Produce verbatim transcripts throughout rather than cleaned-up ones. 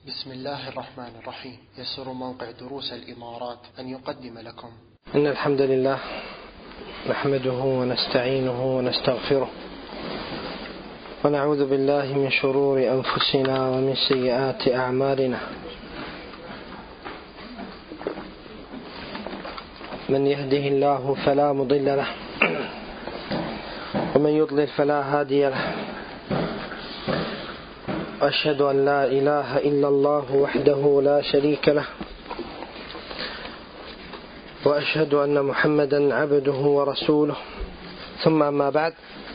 بسم الله الرحمن الرحيم. يسر موقع دروس الإمارات أن يقدم لكم إن الحمد لله نحمده ونستعينه ونستغفره ونعوذ بالله من شرور أنفسنا ومن سيئات أعمالنا. من يهده الله فلا مضل له ومن يضلل فلا هادي له. أشهد أن لا إله إلا الله وحده لا شريك له، وأشهد أن محمدا عبده ورسوله، ثم أما بعد.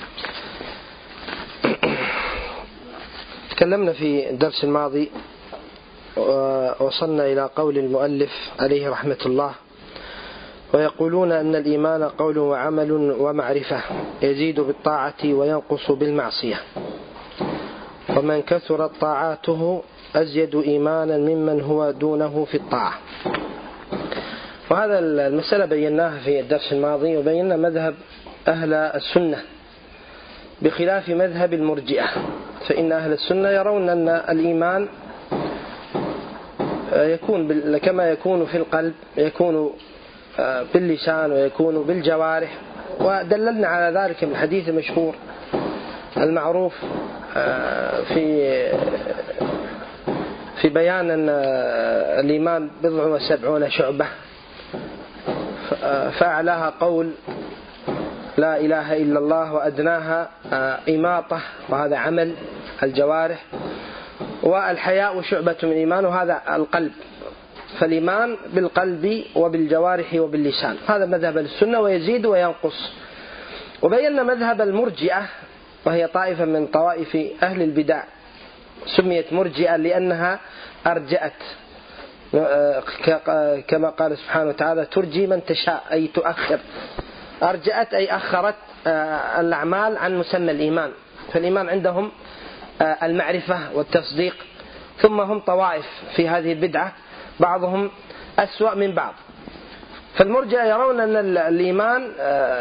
تكلمنا في الدرس الماضي ووصلنا إلى قول المؤلف عليه رحمة الله: ويقولون أن الإيمان قول وعمل ومعرفة، يزيد بالطاعة وينقص بالمعصية، ومن كثرت طاعاته أزيد إيمانا ممن هو دونه في الطاعة. وهذا المسألة بيناها في الدرس الماضي، وبينا مذهب أهل السنة بخلاف مذهب المرجئة. فإن أهل السنة يرون أن الإيمان يكون كما يكون في القلب، يكون باللسان ويكون بالجوارح، ودللنا على ذلك من الحديث المشهور المعروف في في بيان أن الإيمان بضع وسبعون شعبة، فأعلاها قول لا إله إلا الله، وأدناها إماطة وهذا عمل الجوارح، والحياء شعبة من الإيمان وهذا القلب. فالإيمان بالقلب وبالجوارح وباللسان، هذا مذهب السنة، ويزيد وينقص. وبينا مذهب المرجئة، وهي طائفة من طوائف أهل البدع، سميت مرجئة لأنها أرجأت، كما قال سبحانه وتعالى: ترجي من تشاء، أي تؤخر. أرجأت أي أخرت الأعمال عن مسمى الإيمان. فالإيمان عندهم المعرفة والتصديق، ثم هم طوائف في هذه البدعة، بعضهم أسوأ من بعض. فالمرجئة يرون أن الإيمان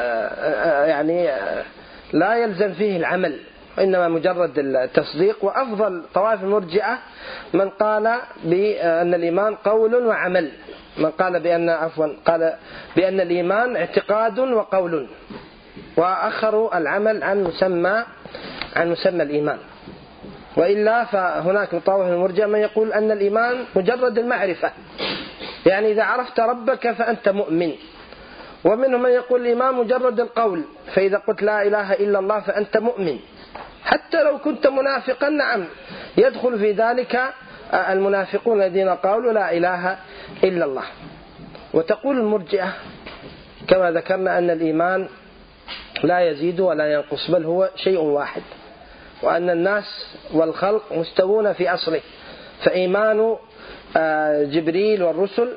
يعني لا يلزم فيه العمل، وإنما مجرد التصديق. وأفضل طوائف المرجئة من قال بأن الإيمان قول وعمل، من قال بأن عفوا قال بأن الإيمان اعتقاد وقول، وأخروا العمل عن مسمى عن مسمى الإيمان. وإلا فهناك من طوائف المرجئة من يقول أن الإيمان مجرد المعرفة، يعني إذا عرفت ربك فأنت مؤمن. ومنهم من يقول الإيمان مجرد القول، فإذا قلت لا إله إلا الله فأنت مؤمن، حتى لو كنت منافقا. نعم، يدخل في ذلك المنافقون الذين قالوا لا إله إلا الله. وتقول المرجئة كما ذكرنا أن الإيمان لا يزيد ولا ينقص، بل هو شيء واحد، وأن الناس والخلق مستوون في أصله. فإيمان جبريل والرسل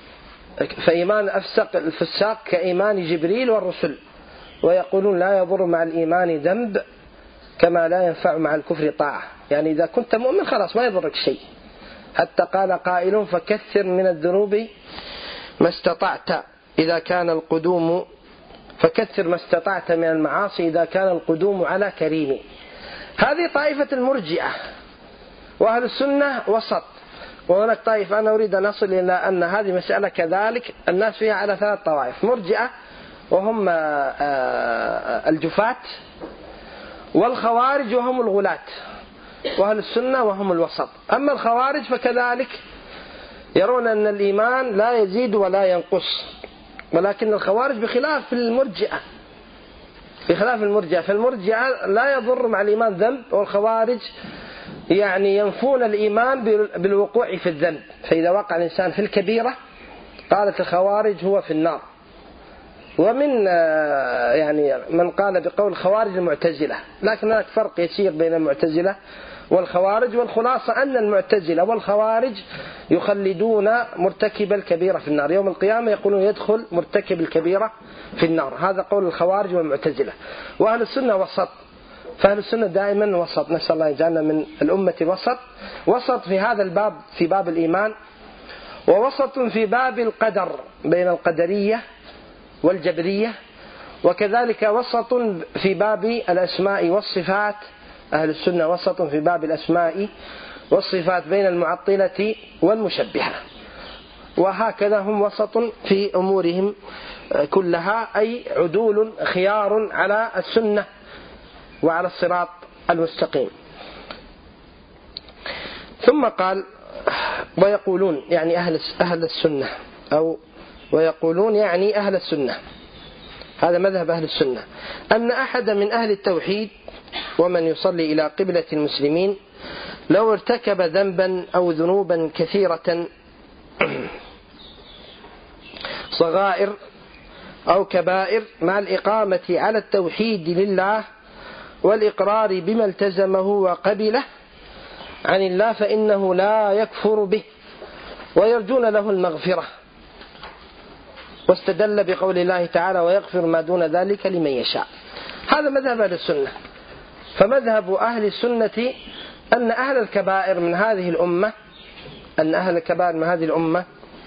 فإيمان أفسق الفساق كإيمان جبريل والرسل. ويقولون لا يضر مع الإيمان ذنب كما لا ينفع مع الكفر طاعة، يعني إذا كنت مؤمن خلاص ما يضرك شيء. حتى قال قائل: فكثر من الذنوب ما استطعت إذا كان القدوم فكثر ما استطعت من المعاصي إذا كان القدوم على كريم. هذه طائفة المرجئة. وأهل السنة وسط. وهناك طائفة، أنا أريد أن أصل إلى أن هذه مسألة كذلك الناس فيها على ثلاث طوائف: مرجئة وهم الجفاة، والخوارج وهم الغلاة، وأهل السنة وهم الوسط. أما الخوارج فكذلك يرون أن الإيمان لا يزيد ولا ينقص، ولكن الخوارج بخلاف المرجئة بخلاف المرجئة فالمرجئة لا يضر مع الإيمان ذنب، والخوارج يعني ينفون الإيمان بالوقوع في الذنب. فإذا وقع الإنسان في الكبيرة قالت الخوارج هو في النار. ومن يعني من قال بقول الخوارج المعتزلة، لكن هناك فرق يسير بين المعتزلة والخوارج. والخلاصة أن المعتزلة والخوارج يخلدون مرتكب الكبيرة في النار، يوم القيامة يقولون يدخل مرتكب الكبيرة في النار. هذا قول الخوارج والمعتزلة. وأهل السنة وسط، فأهل السنة دائما وسط، نسأل الله يجعلنا من الأمة وسط. وسط في هذا الباب، في باب الإيمان، ووسط في باب القدر بين القدرية والجبرية، وكذلك وسط في باب الأسماء والصفات. أهل السنة وسط في باب الأسماء والصفات بين المعطلة والمشبهة، وهكذا هم وسط في أمورهم كلها، أي عدول خيار على السنة وعلى الصراط المستقيم. ثم قال ويقولون، يعني أهل أهل السنة، أو ويقولون يعني أهل السنة، هذا مذهب أهل السنة، أن أحد من أهل التوحيد ومن يصلي إلى قبلة المسلمين لو ارتكب ذنبا أو ذنوبا كثيرة صغائر أو كبائر مع الإقامة على التوحيد لله والإقرار بما التزمه وقبله عن الله فإنه لا يكفر به ويرجون له المغفرة. واستدل بقول الله تعالى ويغفر ما دون ذلك لمن يشاء. هذا مذهب أهل السنة. فمذهب أهل السنة أن أهل الكبائر من هذه الأمة أن أهل الكبائر من هذه الأمة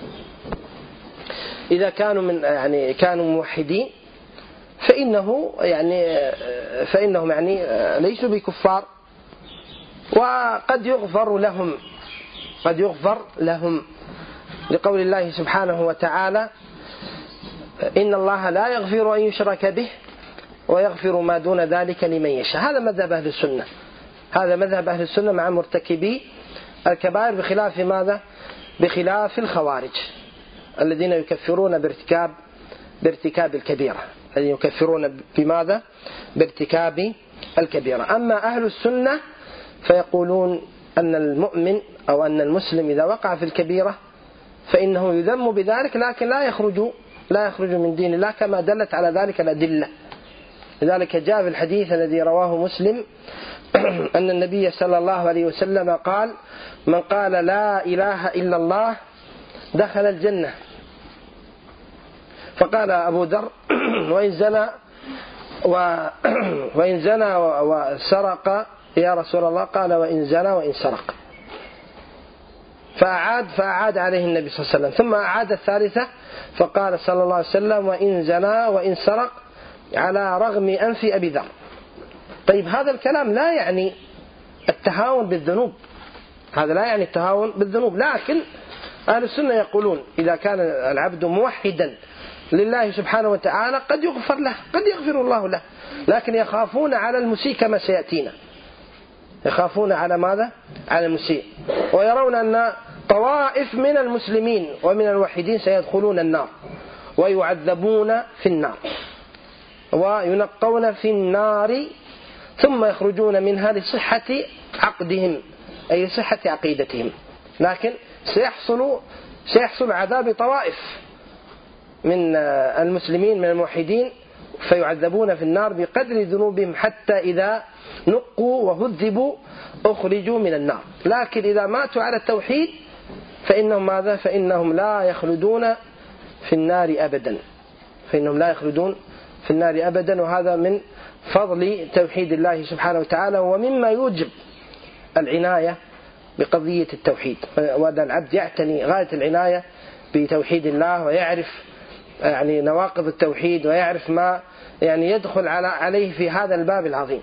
إذا كانوا من يعني كانوا موحدين فإنه يعني فإنهم يعني ليسوا بكفار، وقد يغفر لهم قد يغفر لهم لقول الله سبحانه وتعالى إن الله لا يغفر أن يشرك به ويغفر ما دون ذلك لمن يشاء. هذا مذهب أهل السنة هذا مذهب أهل السنة مع مرتكبي الكبائر، بخلاف ماذا؟ بخلاف الخوارج الذين يكفرون بارتكاب بارتكاب الكبيرة، الذين يكفرون بماذا؟ بارتكاب الكبيرة. أما أهل السنة فيقولون أن المؤمن أو أن المسلم إذا وقع في الكبيرة فإنه يذم بذلك، لكن لا يخرج لا يخرج من دين الله كما دلت على ذلك الأدلة. لذلك جاء في الحديث الذي رواه مسلم أن النبي صلى الله عليه وسلم قال من قال لا إله إلا الله دخل الجنة. فقال أبو ذر وإن زنى وإن زنى وسرق يا رسول الله؟ قال وإن زنى وإن سرق. فأعاد فأعاد عليه النبي صلى الله عليه وسلم، ثم أعاد الثالثة فقال صلى الله عليه وسلم وإن زنى وإن سرق على رغم أنف أبي ذر. طيب هذا الكلام لا يعني التهاون بالذنوب، هذا لا يعني التهاون بالذنوب، لكن أهل السنة يقولون إذا كان العبد موحدا لله سبحانه وتعالى قد يغفر له، قد يغفر الله له، لكن يخافون على المسيء كما سيأتينا، يخافون على ماذا؟ على المسيء، ويرون أن طوائف من المسلمين ومن الوحيدين سيدخلون النار ويعذبون في النار وينقون في النار ثم يخرجون منها لصحة عقدهم أي لصحة عقيدتهم، لكن سيحصل سيحصل عذاب طوائف من المسلمين من الموحدين فيعذبون في النار بقدر ذنوبهم حتى إذا نقوا وهذبوا أخرجوا من النار. لكن إذا ماتوا على التوحيد فإنهم ماذا؟ فإنهم لا يخلدون في النار أبدا فإنهم لا يخلدون في النار أبدا. وهذا من فضل توحيد الله سبحانه وتعالى، ومما يوجب العناية بقضية التوحيد، وأن العبد يعتني غاية العناية بتوحيد الله ويعرف يعني نواقض التوحيد ويعرف ما يعني يدخل على عليه في هذا الباب العظيم.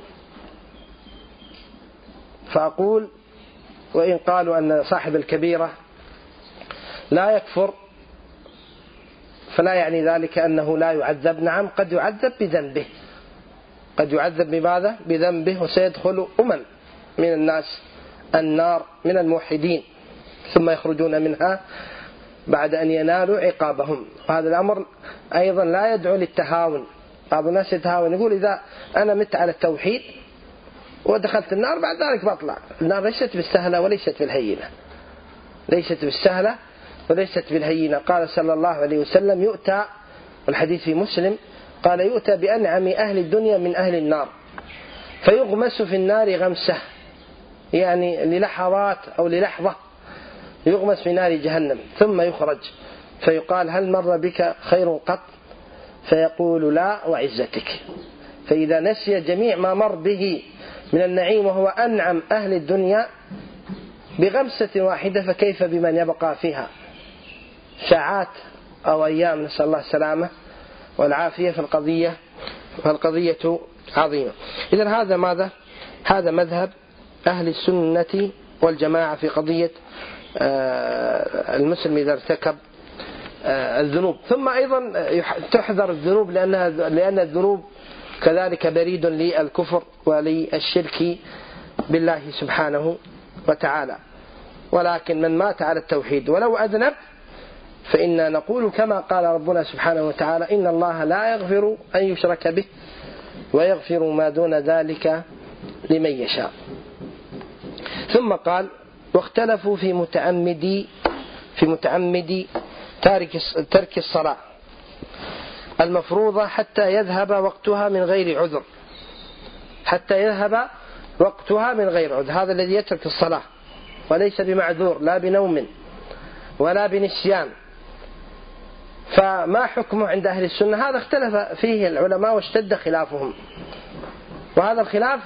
فأقول وإن قالوا أن صاحب الكبيرة لا يكفر فلا يعني ذلك أنه لا يعذب. نعم قد يعذب بذنبه، قد يعذب بماذا؟ بذنبه، وسيدخل أمم من الناس النار من الموحدين ثم يخرجون منها بعد أن ينالوا عقابهم. وهذا الأمر أيضا لا يدعو للتهاون. بعض الناس يتهاون يقول إذا أنا مت على التوحيد ودخلت النار بعد ذلك بطلع. النار ليست بالسهلة وليست بالهينة، ليست بالسهلة وليست بالهينة. قال صلى الله عليه وسلم يؤتى، والحديث في مسلم، قال يؤتى بأنعم أهل الدنيا من أهل النار فيغمس في النار غمسة، يعني للحظات أو للحظة يغمس في نار جهنم ثم يخرج فيقال هل مر بك خير قط؟ فيقول لا وعزتك. فإذا نسي جميع ما مر به من النعيم وهو أنعم أهل الدنيا بغمسة واحدة فكيف بمن يبقى فيها ساعات أو أيام، نسأل الله السلامة والعافية. في القضية فالقضية عظيمة. إذن هذا ماذا؟ هذا مذهب أهل السنة والجماعة في قضية المسلم إذا ارتكب الذنوب. ثم أيضا تحذر الذنوب لأنها لأن الذنوب كذلك بريد للكفر وللشرك بالله سبحانه وتعالى. ولكن من مات على التوحيد ولو أذنب فإنا نقول كما قال ربنا سبحانه وتعالى إن الله لا يغفر أن يشرك به ويغفر ما دون ذلك لمن يشاء. ثم قال واختلفوا في متعمد في متعمد تارك ترك الصلاة المفروضة حتى يذهب وقتها من غير عذر، حتى يذهب وقتها من غير عذر. هذا الذي يترك الصلاة وليس بمعذور لا بنوم ولا بنسيان، فما حكمه عند أهل السنة؟ هذا اختلف فيه العلماء واشتد خلافهم، وهذا الخلاف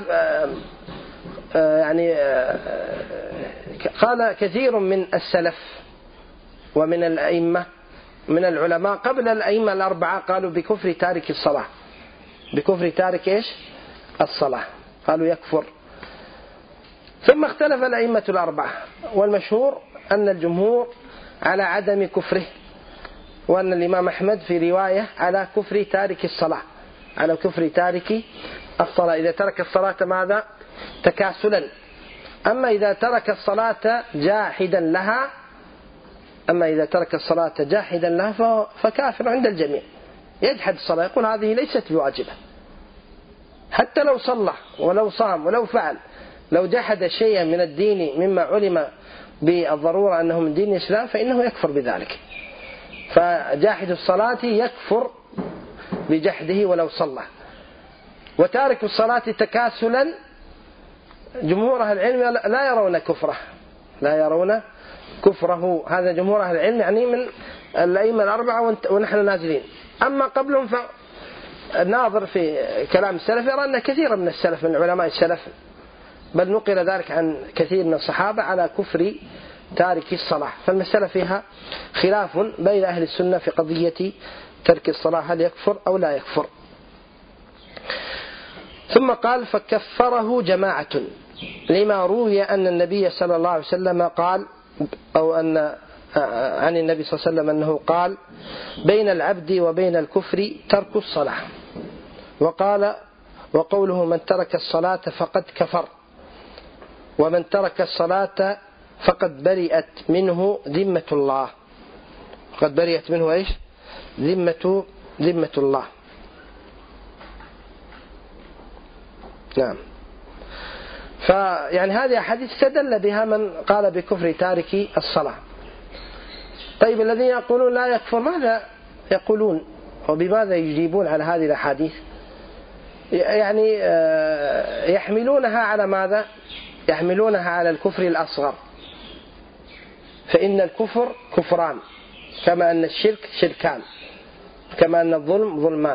يعني قال كثير من السلف ومن الأئمة من العلماء قبل الأئمة الأربعة قالوا بكفر تارك الصلاة، بكفر تارك إيش؟ الصلاة، قالوا يكفر. ثم اختلف الأئمة الأربعة، والمشهور أن الجمهور على عدم كفره، وأن الإمام أحمد في رواية على كفر تارك الصلاة، على كفر تارك الصلاة إذا ترك الصلاة ماذا؟ تكاسلا. أما إذا ترك الصلاة جاحدا لها أما إذا ترك الصلاة جاحدا لها فكافر عند الجميع، يجحد الصلاة، يقول هذه ليست بواجبة، حتى لو صلى ولو صام ولو فعل، لو جحد شيئا من الدين مما علم بالضرورة أنه من دين الإسلام فإنه يكفر بذلك. فجاحد الصلاة يكفر بجحده ولو صلى. وتارك الصلاة تكاسلا جمهور أهل العلم لا يرون كفره، لا يرون كفره. هذا جمهور أهل العلم يعني من الأئمة الأربعة ونحن نازلين. أما قبلهم فالناظر في كلام السلف يرى أن كثير من السلف من علماء السلف بل نقل ذلك عن كثير من الصحابة على كفر تارك الصلاة. فالمسألة فيها خلاف بين أهل السنة في قضية ترك الصلاة، هل يكفر أو لا يكفر. ثم قال فكفره جماعة لما روي أن النبي صلى الله عليه وسلم قال أو أن عن النبي صلى الله عليه وسلم أنه قال بين العبد وبين الكفر ترك الصلاة، وقال وقوله من ترك الصلاة فقد كفر، ومن ترك الصلاة فقد برئت منه ذمة الله، قد برئت منه إيش؟ ذمة ذمة الله. نعم. فيعني هذه أحاديث استدل بها من قال بكفر تارك الصلاة. طيب الذين يقولون لا يكفر ماذا يقولون وبماذا يجيبون على هذه الأحاديث؟ يعني يحملونها على ماذا؟ يحملونها على الكفر الأصغر، فإن الكفر كفران كما أن الشرك شركان، كما أن الظلم ظلمان،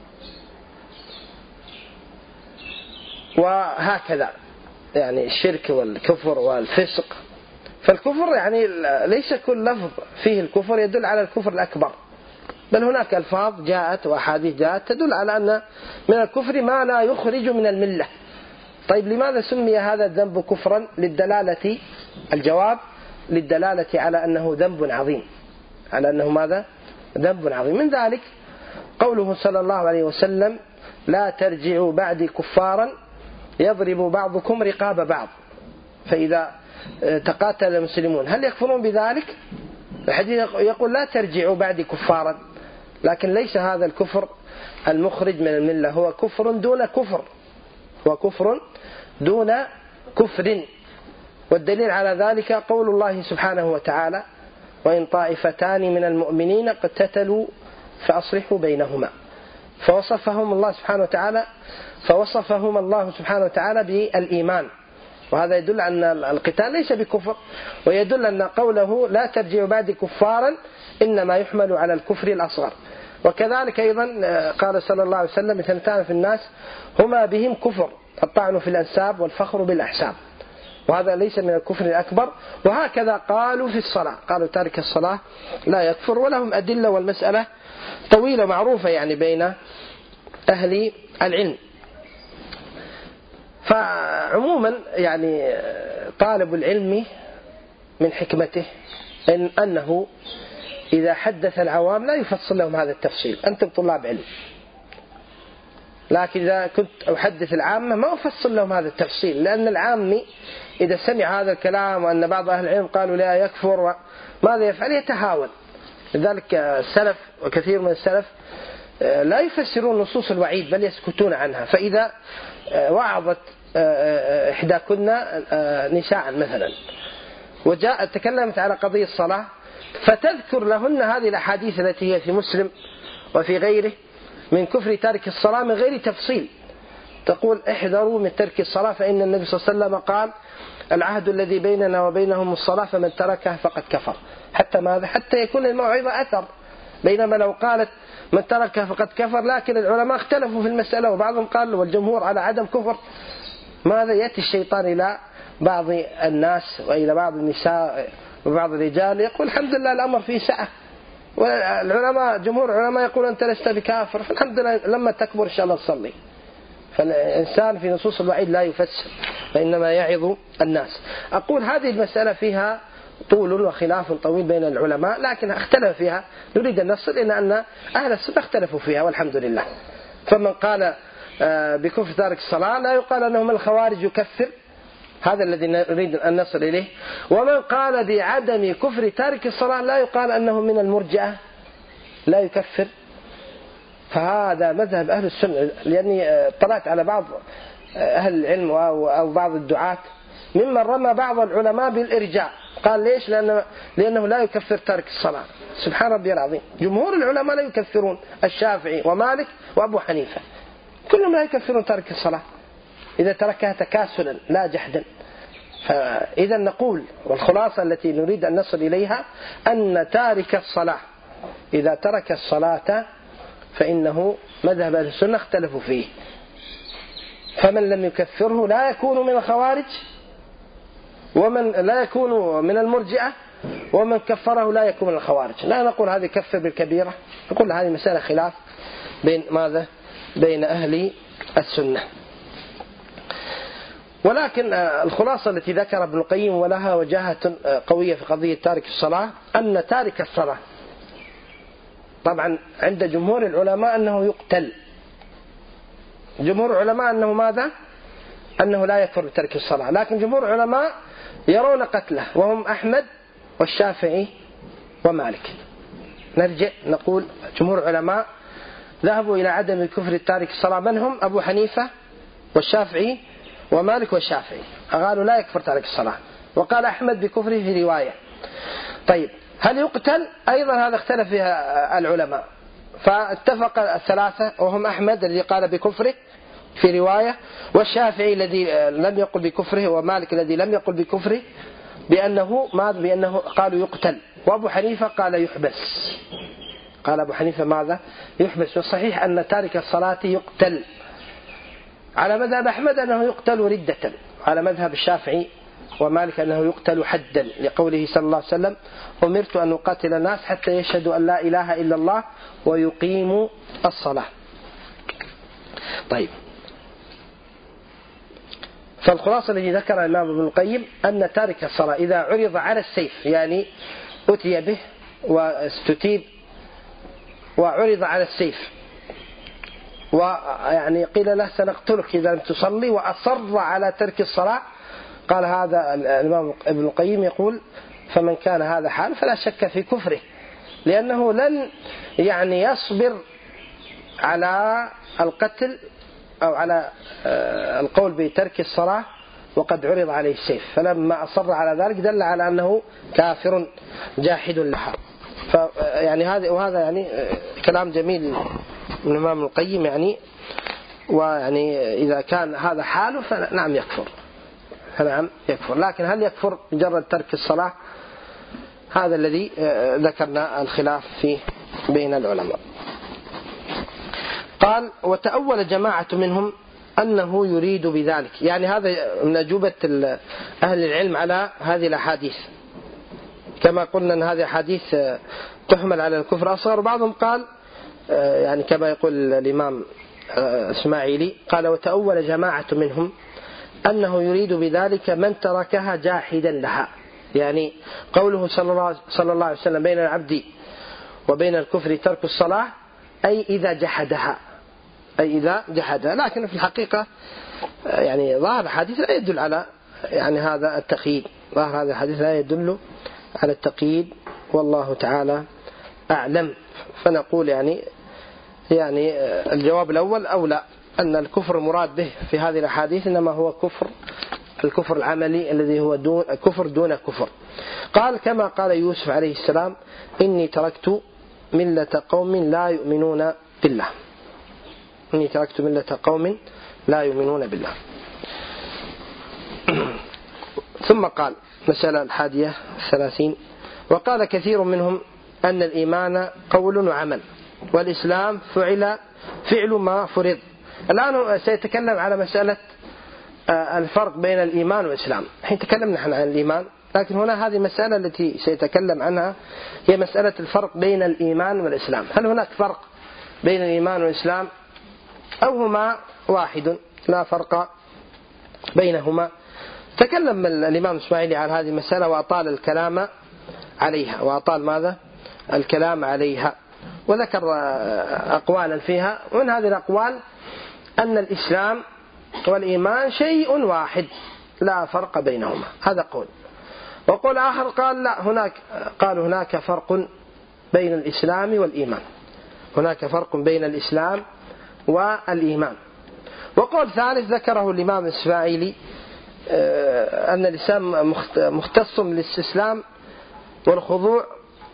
وهكذا يعني الشرك والكفر والفسق. فالكفر يعني ليس كل لفظ فيه الكفر يدل على الكفر الأكبر، بل هناك ألفاظ جاءت وأحاديث جاءت تدل على أن من الكفر ما لا يخرج من الملة. طيب لماذا سمي هذا الذنب كفرا؟ للدلالة، الجواب للدلالة على أنه ذنب عظيم، على أنه ماذا؟ ذنب عظيم. من ذلك قوله صلى الله عليه وسلم لا ترجعوا بعدي كفارا يضرب بعضكم رقاب بعض. فإذا تقاتل المسلمون هل يكفرون بذلك؟ الحديث يقول لا ترجعوا بعدي كفارا، لكن ليس هذا الكفر المخرج من الملة، هو كفر دون كفر، هو كفر دون كفر. والدليل على ذلك قول الله سبحانه وتعالى وإن طائفتان من المؤمنين اقتتلوا فأصلحوا بينهما. فوصفهم الله سبحانه وتعالى فوصفهم الله سبحانه وتعالى بالإيمان، وهذا يدل أن القتال ليس بكفر، ويدل أن قوله لا ترجعوا بعد كفارا إنما يحمل على الكفر الأصغر. وكذلك أيضا قال صلى الله عليه وسلم اثنتان في الناس هما بهم كفر الطعن في الأنساب والفخر بالأحساب، وهذا ليس من الكفر الأكبر. وهكذا قالوا في الصلاة، قالوا تارك الصلاة لا يكفر، ولهم أدلة، والمسألة طويلة معروفة يعني بين أهل العلم. فعموما يعني طالب العلم من حكمته إن أنه إذا حدث العوام لا يفصل لهم هذا التفصيل. أنتم طلاب علم، لكن إذا كنت أحدث العامة ما أفصل لهم هذا التفصيل، لأن العامي إذا سمع هذا الكلام وأن بعض أهل العلم قالوا لا يكفر ماذا يفعل؟ يتهاون. لذلك السلف وكثير من السلف لا يفسرون نصوص الوعيد بل يسكتون عنها. فإذا وعظت إحداكن نساء مثلا وجاء تكلمت على قضية الصلاة فتذكر لهن هذه الأحاديث التي هي في مسلم وفي غيره من كفر تارك الصلاة من غير تفصيل، تقول احذروا من ترك الصلاة فإن النبي صلى الله عليه وسلم قال العهد الذي بيننا وبينهم الصلاة فمن تركها فقد كفر، حتى ماذا؟ حتى يكون الموعظة أثر. بينما لو قالت من تركها فقد كفر، لكن العلماء اختلفوا في المسألة وبعضهم قال والجمهور على عدم كفر، ماذا؟ يأتي الشيطان إلى بعض الناس وإلى بعض النساء وبعض الرجال يقول الحمد لله الأمر فيه سعة، والعلماء جمهور العلماء يقول أنت لست بكافر، فالحمد لله لما تكبر إن شاء الله تصلي. فالإنسان في نصوص الوعيد لا يفسر وإنما يعظ الناس. أقول هذه المسألة فيها طول وخلاف طويل بين العلماء، لكن اختلف فيها نريد أن نصل إلى أن أهل السنة اختلفوا فيها والحمد لله. فمن قال بكفر تارك الصلاة لا يقال أنه من الخوارج يكفر، هذا الذي نريد أن نصل إليه. ومن قال بعدم كفر تارك الصلاة لا يقال أنه من المرجئة لا يكفر. فهذا مذهب أهل السنة، لأني طلعت على بعض أهل العلم أو بعض الدعاة ممن رمى بعض العلماء بالإرجاء، قال ليش؟ لأنه, لأنه لا يكفر تارك الصلاة. سبحان ربي العظيم، جمهور العلماء لا يكفرون، الشافعي ومالك وأبو حنيفة كلهم لا يكفرون تارك الصلاة إذا تركها تكاسلا لا جحدا. فإذا نقول والخلاصة التي نريد أن نصل إليها أن تارك الصلاة إذا ترك الصلاة فإنه مذهب أهل السنة اختلفوا فيه، فمن لم يكفره لا يكون من الخوارج، ومن لا يكون من المرجئة، ومن كفره لا يكون من الخوارج. لا نقول هذه كفر بالكبيرة، نقول هذه مسألة خلاف بين ماذا؟ بين أهل السنة. ولكن الخلاصة التي ذكر ابن القيم ولها وجاهة قوية في قضية تارك الصلاة أن تارك الصلاة طبعا عند جمهور العلماء أنه يقتل، جمهور العلماء أنه ماذا؟ أنه لا يكفر بترك الصلاة، لكن جمهور العلماء يرون قتله وهم أحمد والشافعي ومالك. نرجع نقول جمهور العلماء ذهبوا إلى عدم كفر تارك الصلاة، من هم؟ أبو حنيفة والشافعي ومالك والشافعي قالوا لا يكفر تارك الصلاة، وقال أحمد بكفره في رواية. طيب هل يقتل؟ أيضا هذا اختلف فيها العلماء، فاتفق الثلاثة وهم أحمد الذي قال بكفره في رواية، والشافعي الذي لم يقل بكفره، ومالك الذي لم يقل بكفره بأنه ماذا؟ بأنه قالوا يقتل، وأبو حنيفة قال يحبس. قال أبو حنيفة ماذا؟ يحبس. والصحيح أن تارك الصلاة يقتل. على مذهب أحمد أنه يقتل ردة، على مذهب الشافعي ومالك أنه يقتل حدا، لقوله صلى الله عليه وسلم أمرت أن أقاتل الناس حتى يشهدوا أن لا إله إلا الله ويقيموا الصلاة. طيب، فالخلاصة التي ذكر الإمام ابن القيم أن تارك الصلاة إذا عرض على السيف، يعني أتي به واستتيب وعرض على السيف ويعني قيل له سنقتلك إذا لم تصلي وأصر على ترك الصلاة، قال هذا الإمام ابن القيم يقول فمن كان هذا حال فلا شك في كفره، لأنه لن يعني يصبر على القتل أو على القول بترك الصلاة وقد عرض عليه السيف، فلما أصر على ذلك دل على أنه كافر جاحد لها. فيعني هذا وهذا يعني كلام جميل من الإمام القيم، يعني ويعني إذا كان هذا حاله فنعم يكفر، نعم يكفر. لكن هل يكفر مجرد ترك الصلاة؟ هذا الذي ذكرنا الخلاف فيه بين العلماء. قال وتأول جماعة منهم أنه يريد بذلك، يعني هذا من أجوبة أهل العلم على هذه الأحاديث، كما قلنا أن هذه الأحاديث تحمل على الكفر أصغر. وبعضهم قال يعني كما يقول الإمام إسماعيلي قال وتأول جماعة منهم أنه يريد بذلك من تركها جاحدا لها. يعني قوله صلى الله عليه وسلم بين العبد وبين الكفر ترك الصلاة، أي إذا جحدها، أي إذا جحدها. لكن في الحقيقة يعني ظاهر الحديث لا يدل على يعني هذا التقييد، ظاهر هذا الحديث لا يدل على التقييد، والله تعالى أعلم. فنقول يعني يعني الجواب الأول أولى، أن الكفر مراد به في هذه الأحاديث إنما هو كفر الكفر العملي الذي هو دون كفر دون كفر. قال كما قال يوسف عليه السلام: إني تركت ملة قوم لا يؤمنون بالله. إني تركت ملة قوم لا يؤمنون بالله. ثم قال مسألة الحادية الثلاثين: وقال كثير منهم أن الإيمان قول وعمل، والإسلام فعل فعل ما فرض. الآن سيتكلم على مسألة الفرق بين الإيمان والإسلام. حين تكلمنا نحن عن الإيمان، لكن هنا هذه مسألة التي سيتكلم عنها هي مسألة الفرق بين الإيمان والإسلام. هل هناك فرق بين الإيمان والإسلام أو هما واحد لا فرق بينهما؟ تكلم الإمام الإسماعيلي على هذه المسألة وأطال الكلام عليها، وأطال ماذا؟ الكلام عليها، وذكر أقوالا فيها. ومن هذه الأقوال أن الإسلام والإيمان شيء واحد لا فرق بينهما، هذا قول. وقول آخر قال لا، هناك قال هناك فرق بين الإسلام والإيمان، هناك فرق بين الإسلام والإيمان. وقول ثالث ذكره الإمام الإسماعيلي أن الإسلام مختص بالاستسلام والخضوع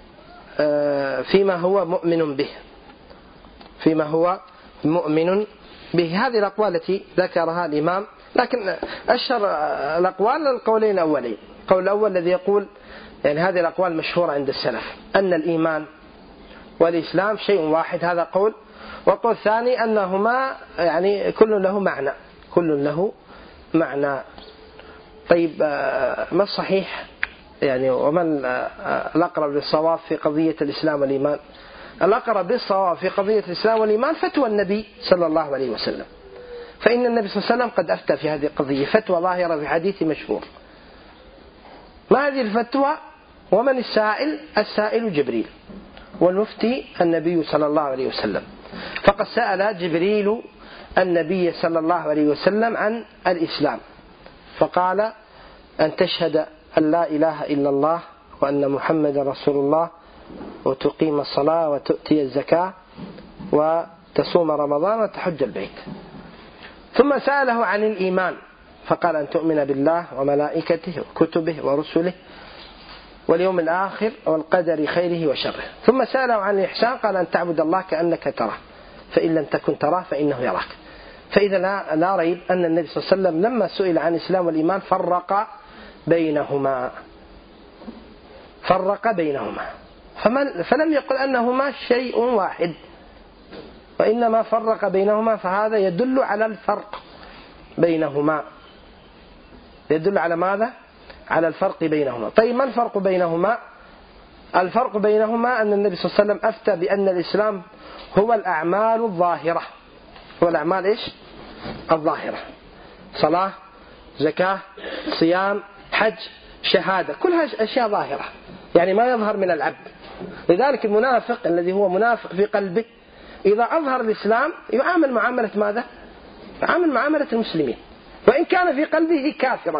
فيما هو مؤمن به، فيما هو مؤمن به. هذه الأقوال التي ذكرها الإمام، لكن أشهر الأقوال القولين الأولين. القول الأول الذي يقول يعني هذه الأقوال مشهورة عند السلف أن الإيمان والإسلام شيء واحد، هذا قول. وقول ثاني أنهما يعني كل له معنى، كل له معنى. طيب ما الصحيح يعني ومن الأقرب للصواب في قضية الإسلام والإيمان؟ الأقرب للصواب في قضية الإسلام والإيمان فتوى النبي صلى الله عليه وسلم، فإن النبي صلى الله عليه وسلم قد أفتى في هذه القضية فتوى ظاهرة في حديث مشهور. ما هذه الفتوى؟ ومن السائل؟ السائل جبريل، والمفتي النبي صلى الله عليه وسلم. فقد سأل جبريل النبي صلى الله عليه وسلم عن الإسلام، فقال: أن تشهد أن لا إله إلا الله وأن محمد رسول الله، وتقيم الصلاة وتؤتي الزكاة وتصوم رمضان وتحج البيت. ثم سأله عن الإيمان، فقال: أن تؤمن بالله وملائكته وكتبه ورسله واليوم الآخر والقدر خيره وشره. ثم سأله عن الإحسان، قال: أن تعبد الله كأنك تراه، فإن لم تكن تراه فإنه يراك. فإذا لا ريب أن النبي صلى الله عليه وسلم لما سئل عن الإسلام والإيمان فرق بينهما، فرق بينهما فلم يقل أنهما شيء واحد، وإنما فرق بينهما، فهذا يدل على الفرق بينهما، يدل على ماذا؟ على الفرق بينهما. طيب ما الفرق بينهما؟ الفرق بينهما أن النبي صلى الله عليه وسلم أفتى بأن الإسلام هو الأعمال الظاهرة، هو الأعمال إيش؟ الظاهرة: صلاة، زكاة، صيام، حج، شهادة، كلها أشياء ظاهرة يعني ما يظهر من العبد. لذلك المنافق الذي هو منافق في قلبه إذا أظهر الإسلام يعامل معاملة ماذا؟ يعامل معاملة المسلمين، وإن كان في قلبه كافرا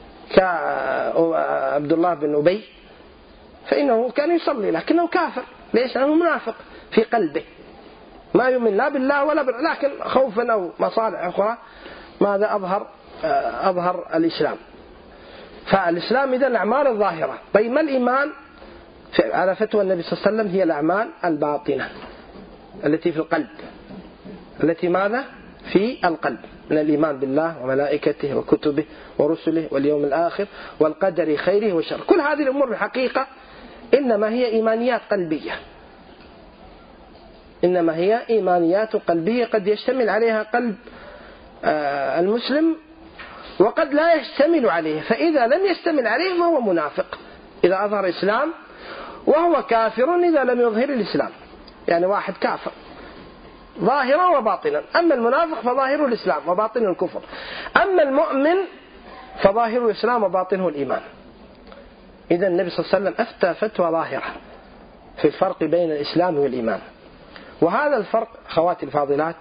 كعبد الله بن أبي، فإنه كان يصلي لكنه كافر. ليش؟ لأنه منافق في قلبه، ما يؤمن لا بالله ولا بالله، لكن خوفا أو مصالح أخرى ماذا أظهر أظهر الإسلام. فالإسلام إذا الأعمال الظاهرة. طيب ما الإيمان؟ على فتوى النبي صلى الله عليه وسلم هي الأعمال الباطنة التي في القلب، التي ماذا؟ في القلب، من الإيمان بالله وملائكته وكتبه ورسله واليوم الآخر والقدر خيره وشره. كل هذه الأمور الحقيقة إنما هي إيمانيات قلبية، إنما هي إيمانيات قلبية قد يشتمل عليها قلب المسلم وقد لا يشتمل عليه. فإذا لم يشتمل عليه فهو منافق إذا أظهر الإسلام، وهو كافر إذا لم يظهر الإسلام. يعني واحد كافر ظاهرا وباطنا. أما المنافق فظاهره الإسلام وباطنه الكفر، أما المؤمن فظاهره الإسلام وباطنه الإيمان. إذا النبي صلى الله عليه وسلم أفتى فتوى ظاهرة في الفرق بين الإسلام والإيمان. وهذا الفرق أخواتي الفاضلات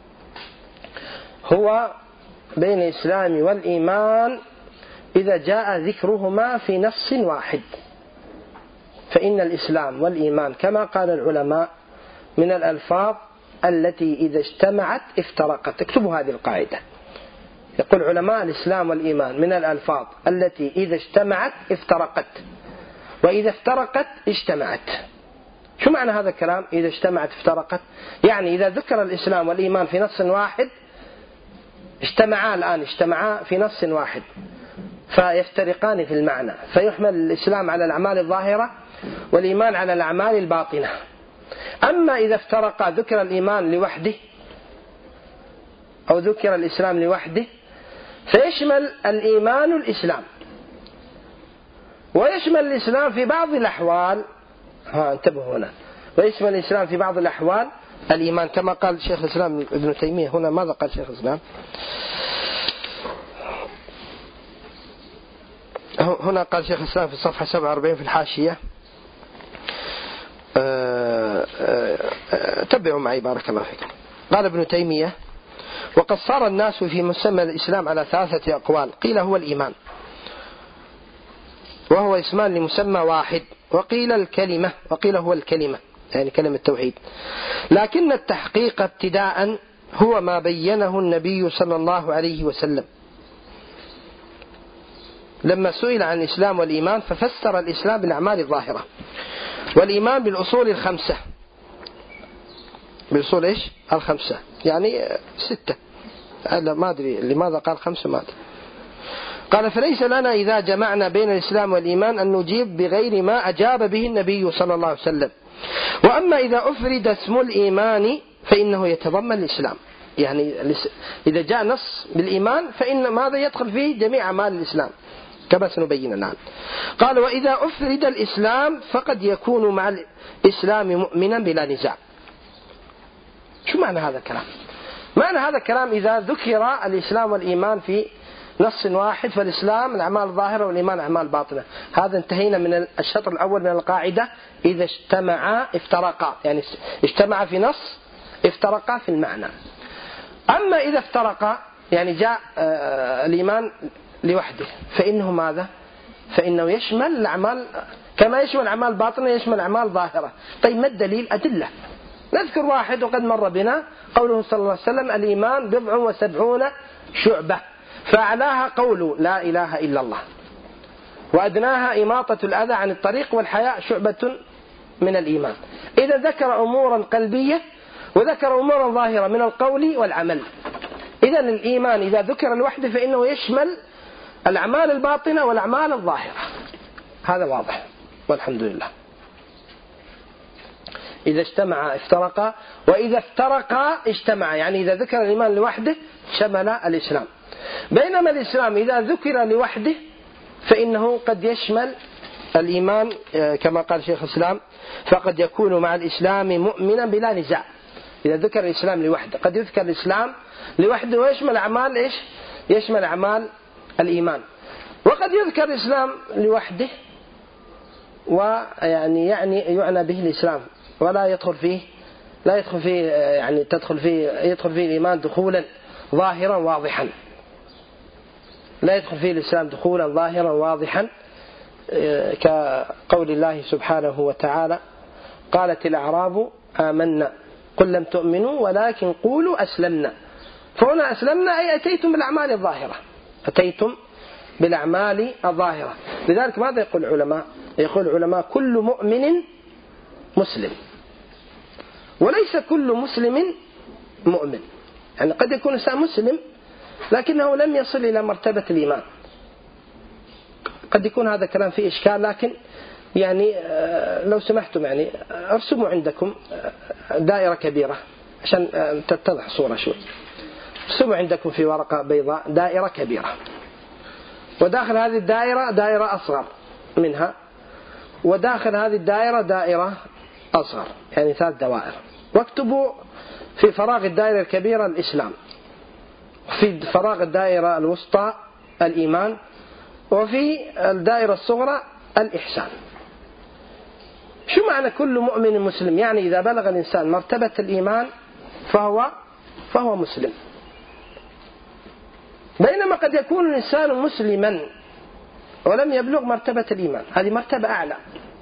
هو بين الإسلام والإيمان إذا جاء ذكرهما في نص واحد. فإن الإسلام والإيمان كما قال العلماء من الألفاظ التي إذا اجتمعت افترقت. اكتبوا هذه القاعدة. يقول علماء الإسلام والإيمان من الألفاظ التي إذا اجتمعت افترقت، وإذا افترقت اجتمعت. شو معنى هذا الكلام؟ إذا اجتمعت افترقت، يعني إذا ذكر الإسلام والإيمان في نص واحد اجتمعا الآن اجتمعا في نص واحد فيفترقان في المعنى، فيحمل الإسلام على الأعمال الظاهرة والإيمان على الأعمال الباطنة. أما إذا افترقا ذكر الإيمان لوحده أو ذكر الإسلام لوحده فيشمل الإيمان الإسلام، ويشمل الإسلام في بعض الأحوال، ها انتبهوا هنا، ويشمل الإسلام في بعض الأحوال الإيمان، كما قال شيخ الإسلام ابن تيمية. هنا ماذا قال شيخ الإسلام؟ هنا قال شيخ الإسلام في الصفحة سبعة وأربعين في الحاشية، أه أه تبعوا معي بارك الله فيكم. قال ابن تيمية: وقد صار الناس في مسمى الإسلام على ثلاثة أقوال، قيل هو الإيمان وهو اسمان لمسمى واحد، وقيل الكلمة وقيل هو الكلمة يعني كلمة التوحيد، لكن التحقيق ابتداء هو ما بينه النبي صلى الله عليه وسلم لما سئل عن الإسلام والإيمان، ففسر الإسلام بالأعمال الظاهرة، والإيمان بالأصول الخمسة. بالأصول إيش؟ الخمسة يعني ستة، ما أدري لماذا قال خمسة ما أدري. قال: فليس لنا إذا جمعنا بين الإسلام والإيمان أن نجيب بغير ما أجاب به النبي صلى الله عليه وسلم. وأما إذا أفرد اسم الإيمان فإنه يتضمن الإسلام، يعني إذا جاء نص بالإيمان فإن ماذا يدخل فيه؟ جميع أعمال الإسلام كما سنبين الآن. قال: وإذا أفرد الإسلام فقد يكون مع الإسلام مؤمنا بلا نزاع. شو معنى هذا الكلام؟ معنى هذا الكلام إذا ذكر الإسلام والإيمان في نص واحد فالإسلام الأعمال الظاهرة والإيمان أعمال باطنة. هذا انتهينا من الشطر الأول من القاعدة: إذا اجتمعا افترقا، يعني اجتمع في نص افترقا في المعنى. أما إذا افترقا يعني جاء الإيمان لوحده فإنه ماذا؟ فإنه يشمل الأعمال كما يشمل الأعمال الباطنة يشمل الأعمال الظاهرة. طيب ما الدليل؟ أدلة. نذكر واحد وقد مر بنا قوله صلى الله عليه وسلم: الإيمان بضع وسبعون شعبة، فأعلاها قول لا إله إلا الله، وأدناها إماطة الأذى عن الطريق، والحياء شعبة من الإيمان. إذا ذكر أمورا قلبية وذكر أمورا ظاهرة من القول والعمل. إذا الإيمان إذا ذكر لوحده فإنه يشمل الأعمال الباطنة والأعمال الظاهرة. هذا واضح والحمد لله. إذا اجتمع افترقا، وإذا افترقا اجتمع، يعني إذا ذكر الإيمان لوحده شمل الإسلام. بينما الإسلام إذا ذكر لوحده فإنه قد يشمل الإيمان كما قال شيخ الإسلام: فقد يكون مع الإسلام مؤمنا بلا نزاع. إذا ذكر الإسلام لوحده قد يذكر الإسلام لوحده ويشمل أعمال إيش؟ يشمل أعمال الإيمان. وقد يذكر الإسلام لوحده ويعني يعني يعنى به الإسلام ولا يدخل فيه لا يدخل فيه يعني تدخل فيه يدخل فيه الإيمان دخولا ظاهرا واضحا، لا يدخل فيه الإسلام دخولا ظاهرا واضحا، كقول الله سبحانه وتعالى: قالت الأعراب آمنا قل لم تؤمنوا ولكن قولوا أسلمنا. فهنا أسلمنا أي أتيتم بالأعمال الظاهرة، أتيتم بالأعمال الظاهرة. لذلك ماذا يقول العلماء؟ يقول العلماء: كل مؤمن مسلم، وليس كل مسلم مؤمن. يعني قد يكون إنسان مسلم لكنه لم يصل إلى مرتبة الإيمان. قد يكون هذا الكلام فيه إشكال، لكن يعني لو سمحتم يعني ارسموا عندكم دائرة كبيرة عشان تتضح الصورة شوي. ارسموا عندكم في ورقة بيضاء دائرة كبيرة، وداخل هذه الدائرة دائرة أصغر منها، وداخل هذه الدائرة دائرة أصغر، يعني ثلاث دوائر واكتبوا في فراغ الدائرة الكبيرة الإسلام، في فراغ الدائرة الوسطى الإيمان، وفي الدائرة الصغرى الإحسان. شو معنى كل مؤمن مسلم؟ يعني إذا بلغ الإنسان مرتبة الإيمان فهو فهو مسلم، بينما قد يكون الإنسان مسلما ولم يبلغ مرتبة الإيمان، هذه مرتبة أعلى.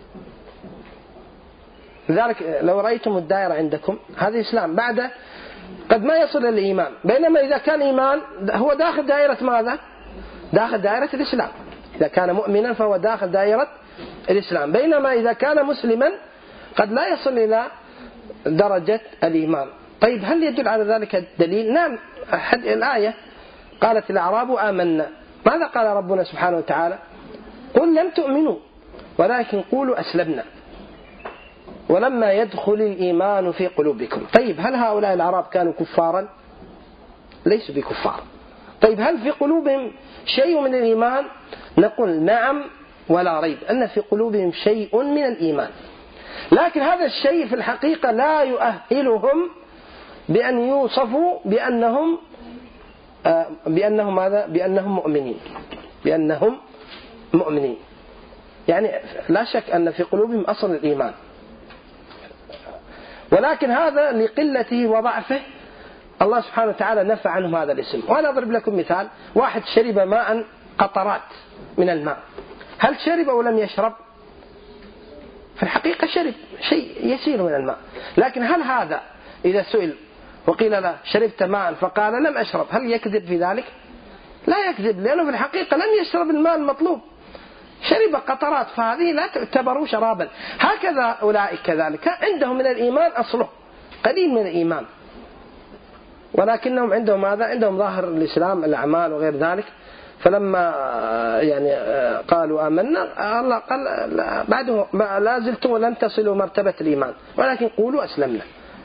لذلك لو رأيتم الدائرة عندكم هذه إسلام، بعد قد ما يصل إلى الإيمان، بينما إذا كان إيمان هو داخل دائرة ماذا؟ داخل دائرة الإسلام. إذا كان مؤمنا فهو داخل دائرة الإسلام، بينما إذا كان مسلما قد لا يصل إلى درجة الإيمان. طيب هل يدل على ذلك الدليل؟ نعم، الآية قالت الأعراب آمنا. ماذا قال ربنا سبحانه وتعالى؟ قل لم تؤمنوا ولكن قولوا أسلمنا ولما يدخل الإيمان في قلوبكم. طيب هل هؤلاء الأعراب كانوا كفارا؟ ليسوا بكفار. طيب هل في قلوبهم شيء من الإيمان؟ نقول نعم ولا ريب أن في قلوبهم شيء من الإيمان، لكن هذا الشيء في الحقيقة لا يؤهلهم بأن يوصفوا بأنهم بأنهم ماذا؟ بأنهم مؤمنين بأنهم مؤمنين يعني لا شك أن في قلوبهم أصل الإيمان، ولكن هذا لقلته وضعفه الله سبحانه وتعالى نفى عنهم هذا الاسم. وأنا أضرب لكم مثال: واحد شرب ماء قطرات من الماء، هل شرب أو لم يشرب؟ في الحقيقة شرب شيء يسير من الماء، لكن هل هذا إذا سئل وقيل له شربت ماء فقال لم أشرب، هل يكذب في ذلك؟ لا يكذب، لأنه في الحقيقة لم يشرب الماء المطلوب، شرب قطرات، فهذه لا تعتبر شرابا. هكذا أولئك كذلك عندهم من الإيمان أصله قليل من الإيمان، ولكنهم عندهم ماذا؟ عندهم ظاهر الإسلام، الأعمال وغير ذلك. فلما يعني قالوا آمنا الله قال بعده لا زلتم لن تصلوا مرتبة الإيمان ولكن قولوا أسلمنا.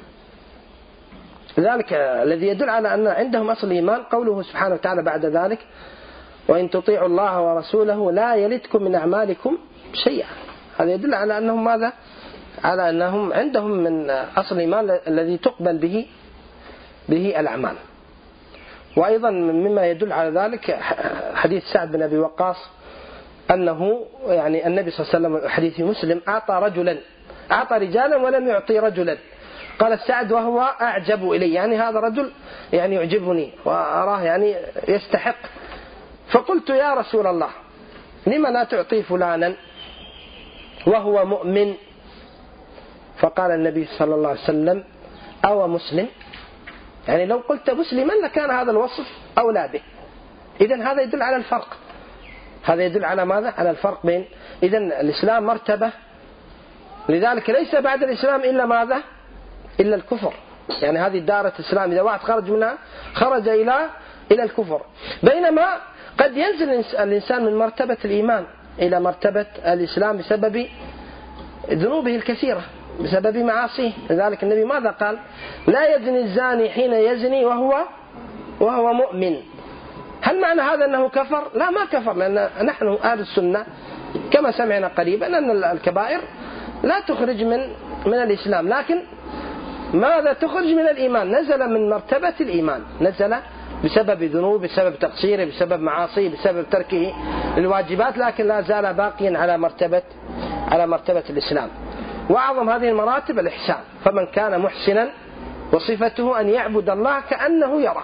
ذلك الذي يدل على أن عندهم أصل الإيمان قوله سبحانه وتعالى بعد ذلك: وإن تطيعوا الله ورسوله لا يلدكم من أعمالكم شيئا. هذا يدل على أنهم ماذا؟ على أنهم عندهم من أصل الإيمان الذي تقبل به به الأعمال. وأيضا مما يدل على ذلك حديث سعد بن أبي وقاص أنه يعني النبي صلى الله عليه وسلم حديث مسلم أعطى رجلا أعطى رجالا ولم يعطي رجلا. قال سعد وهو أعجب إلي، يعني هذا رجل يعني يعجبني وأراه يعني يستحق. فقلت يا رسول الله لما لا تعطي فلانا وهو مؤمن؟ فقال النبي صلى الله عليه وسلم: أو مسلم؟ يعني لو قلت مسلما لكان هذا الوصف أولى به. إذن هذا يدل على الفرق، هذا يدل على ماذا؟ على الفرق بين إذن الإسلام مرتبة، لذلك ليس بعد الإسلام إلا ماذا؟ إلا الكفر. يعني هذه دائرة الإسلام، إذا واحد خرج منها خرج إلى إلى الكفر. بينما قد ينزل الإنسان من مرتبة الإيمان إلى مرتبة الإسلام بسبب ذنوبه الكثيرة، بسبب معاصيه. لذلك النبي ماذا قال؟ لا يزني الزاني حين يزني وهو وهو مؤمن. هل معنى هذا أنه كفر؟ لا، ما كفر، لأن نحن أهل السنة كما سمعنا قريبا أن الكبائر لا تخرج من من الإسلام، لكن ماذا تخرج من الإيمان؟ نزل من مرتبة الإيمان، نزل بسبب ذنوب، بسبب تقصيره، بسبب معاصيه، بسبب تركه الواجبات، لكن لا زال باقيا على مرتبة على مرتبة الإسلام. وأعظم هذه المراتب الإحسان، فمن كان محسنا وصفته أن يعبد الله كأنه يراه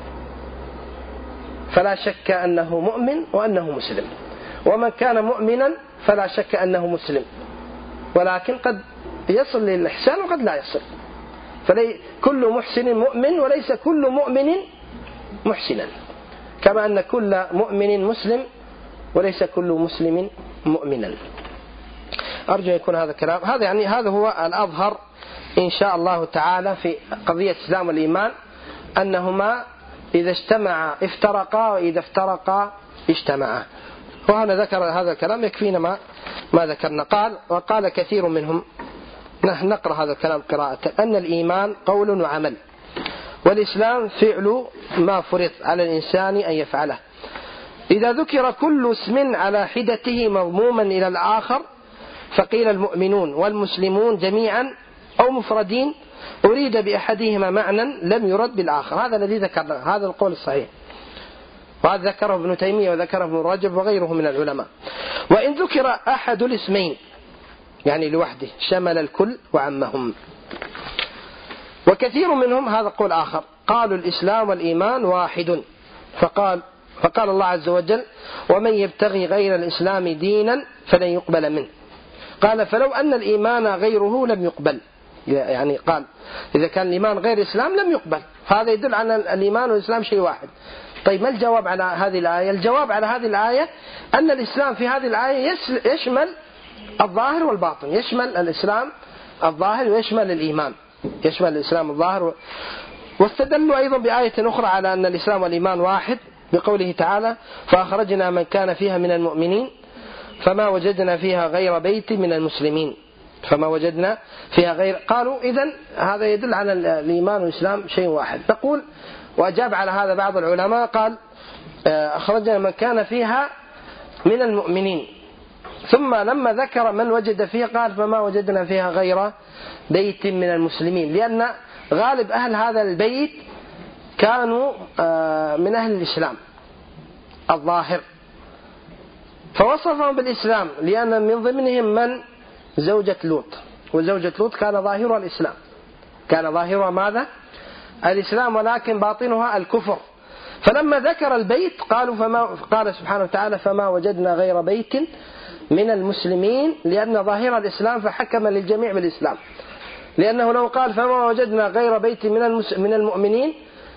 فلا شك أنه مؤمن وأنه مسلم، ومن كان مؤمنا فلا شك أنه مسلم، ولكن قد يصل للإحسان وقد لا يصل. فكل محسن مؤمن وليس كل مؤمن محسنا، كما أن كل مؤمن مسلم وليس كل مسلم مؤمنا. أرجو يكون هذا الكلام هذا يعني هذا هو الأظهر إن شاء الله تعالى في قضية الإسلام والإيمان، أنهما إذا اجتمعا افترقا وإذا افترقا اجتمعا. وهنا ذكر هذا الكلام يكفينا ما ما ذكرنا. قال وقال كثير منهم، نحن نقرأ هذا الكلام قراءة، أن الإيمان قول وعمل، والإسلام فعل ما فرض على الإنسان أن يفعله. إذا ذكر كل اسم على حدته مضموما إلى الآخر فقيل المؤمنون والمسلمون جميعا أو مفردين أريد بأحدهما معنى لم يرد بالآخر. هذا الذي ذكرنا، هذا القول الصحيح، وهذا ذكره ابن تيمية وذكره ابن رجب وغيره من العلماء. وإن ذكر أحد الاسمين يعني لوحده شمل الكل وعمهم. وكثير منهم، هذا قول آخر، قالوا الإسلام والإيمان واحد، فقال فقال الله عز وجل ومن يبتغي غير الإسلام دينا فلن يقبل منه. قال فلو أن الإيمان غيره لم يقبل، يعني قال إذا كان الإيمان غير الإسلام لم يقبل، هذا يدل على الإيمان والإسلام شيء واحد. طيب ما الجواب على هذه الآية؟ الجواب على هذه الآية أن الإسلام في هذه الآية يشمل الظاهر والباطن، يشمل الإسلام الظاهر ويشمل الإيمان، يشمل الإسلام الظاهر. واستدلوا أيضا بآية أخرى على أن الإسلام والإيمان واحد بقوله تعالى فأخرجنا من كان فيها من المؤمنين فما وجدنا فيها غير بيت من المسلمين، فما وجدنا فيها غير. قالوا إذن هذا يدل على الإيمان والإسلام شيء واحد. نقول وأجاب على هذا بعض العلماء قال أخرجنا من كان فيها من المؤمنين، ثم لما ذكر من وجد فيها قال فما وجدنا فيها غير بيت من المسلمين، لأن غالب أهل هذا البيت كانوا من أهل الإسلام الظاهر، فوصفهم بالإسلام لأن من ضمنهم من زوجة لوط، وزوجة لوط كان ظاهرها الإسلام، كان ظاهرها ماذا؟ الإسلام، ولكن باطنها الكفر. فلما ذكر البيت قالوا فما قال سبحانه وتعالى فما وجدنا غير بيت من المسلمين، لأن ظاهر الإسلام فحكم للجميع بالإسلام. لأنه لو قال فما وجدنا غير بيت من من المؤمنين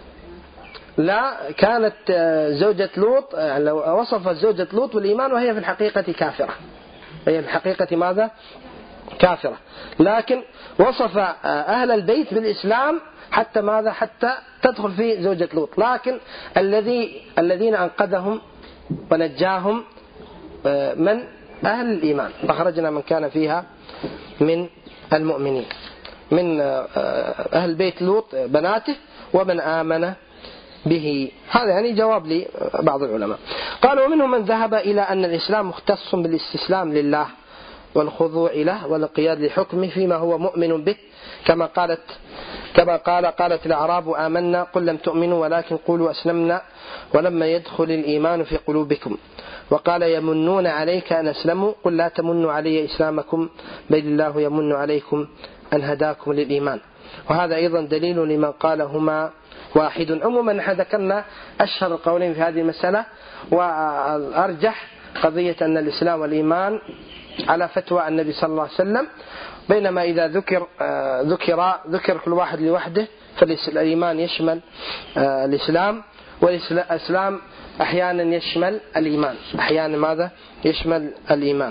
لا كانت زوجة لوط، لو وصفت زوجة لوط بالإيمان وهي في الحقيقة كافرة، هي في الحقيقة ماذا؟ كافرة. لكن وصف أهل البيت بالإسلام حتى ماذا؟ حتى تدخل في زوجة لوط. لكن الذي الذين أنقذهم ونجاهم من أهل الإيمان، فخرجنا من كان فيها من المؤمنين، من أهل بيت لوط بناته ومن آمن به. هذا يعني جواب لبعض العلماء. قالوا ومنهم من ذهب إلى أن الإسلام مختص بالاستسلام لله والخضوع له والانقياد لحكمه فيما هو مؤمن به، كما قالت كما قال قالت الأعراب آمنا قل لم تؤمنوا ولكن قولوا أسلمنا ولما يدخل الإيمان في قلوبكم. وقال يمنون عليك أن أسلموا قل لا تمنوا علي إسلامكم بل الله يمن عليكم أن هداكم للإيمان. وهذا أيضا دليل لمن قال هما واحد. عموما نحن ذكرنا أشهر القولين في هذه المسألة، والأرجح قضية أن الإسلام والإيمان على فتوى النبي صلى الله عليه وسلم، بينما إذا ذكر ذكر ذكر كل واحد لوحده فالإيمان يشمل الإسلام، والإسلام أحيانا يشمل الإيمان، أحيانا ماذا؟ يشمل الإيمان.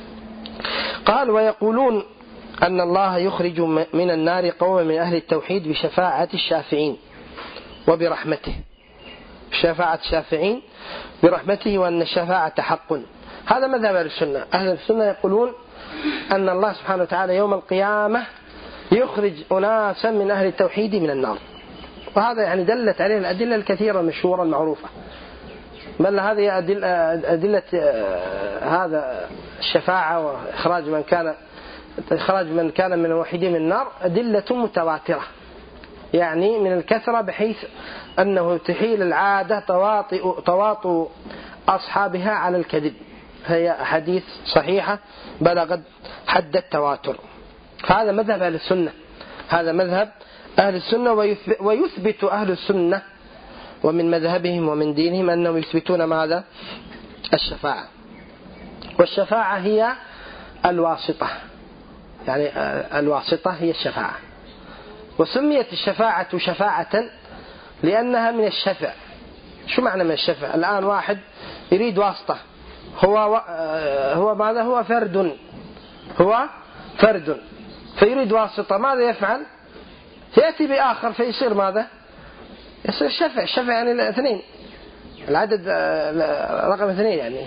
قال ويقولون أن الله يخرج من النار قوما من أهل التوحيد بشفاعة الشافعين وبرحمته، شفاعة الشافعين برحمته، وأن الشفاعة حق. هذا مذهب أهل السنة. أهل السنة يقولون أن الله سبحانه وتعالى يوم القيامة يخرج أناسا من أهل التوحيد من النار، وهذا يعني دلت عليه الأدلة الكثيرة المشهورة المعروفة، بل هذه أدلة, أدلة هذا الشفاعة وإخراج من كان إخراج من كان من الوحيدين من النار أدلة متواترة، يعني من الكثرة بحيث أنه تحيل العادة تواطؤ تواطؤ أصحابها على الكذب، هي حديث صحيحة بلغت حد التواتر. هذا مذهب أهل السنة، هذا مذهب أهل السنة. ويثبت أهل السنة ومن مذهبهم ومن دينهم أنهم يثبتون ماذا؟ الشفاعة. والشفاعة هي الواسطة، يعني الواسطة هي الشفاعة. وسميت الشفاعة شفاعة لأنها من الشفع. شو معنى من الشفع؟ الآن واحد يريد واسطة، هو هو ماذا؟ هو فرد، هو فرد فيريد واسطة، ماذا يفعل؟ يأتي بآخر فيصير ماذا؟ يصير شفع. الشفع يعني الاثنين، العدد رقم اثنين، يعني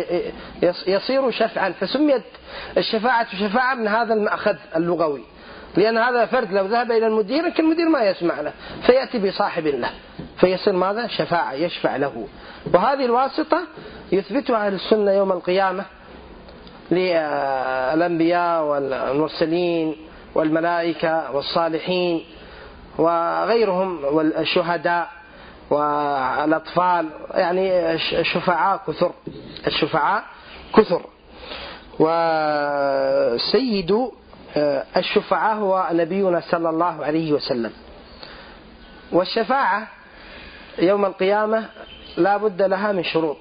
يصير شفعا. فسميت الشفاعة شفاعة من هذا المأخذ اللغوي، لأن هذا فرد لو ذهب إلى المدير يمكن المدير ما يسمع له فيأتي بصاحب له فيصير ماذا؟ شفاعة، يشفع له. وهذه الواسطة يثبتها أهل السنة يوم القيامة للأنبياء والمرسلين والملائكة والصالحين وغيرهم والشهداء والأطفال، يعني الشفعاء كثر، الشفعاء كثر. وسيد الشفعاء هو نبينا صلى الله عليه وسلم. والشفاعة يوم القيامة لا بد لها من شروط،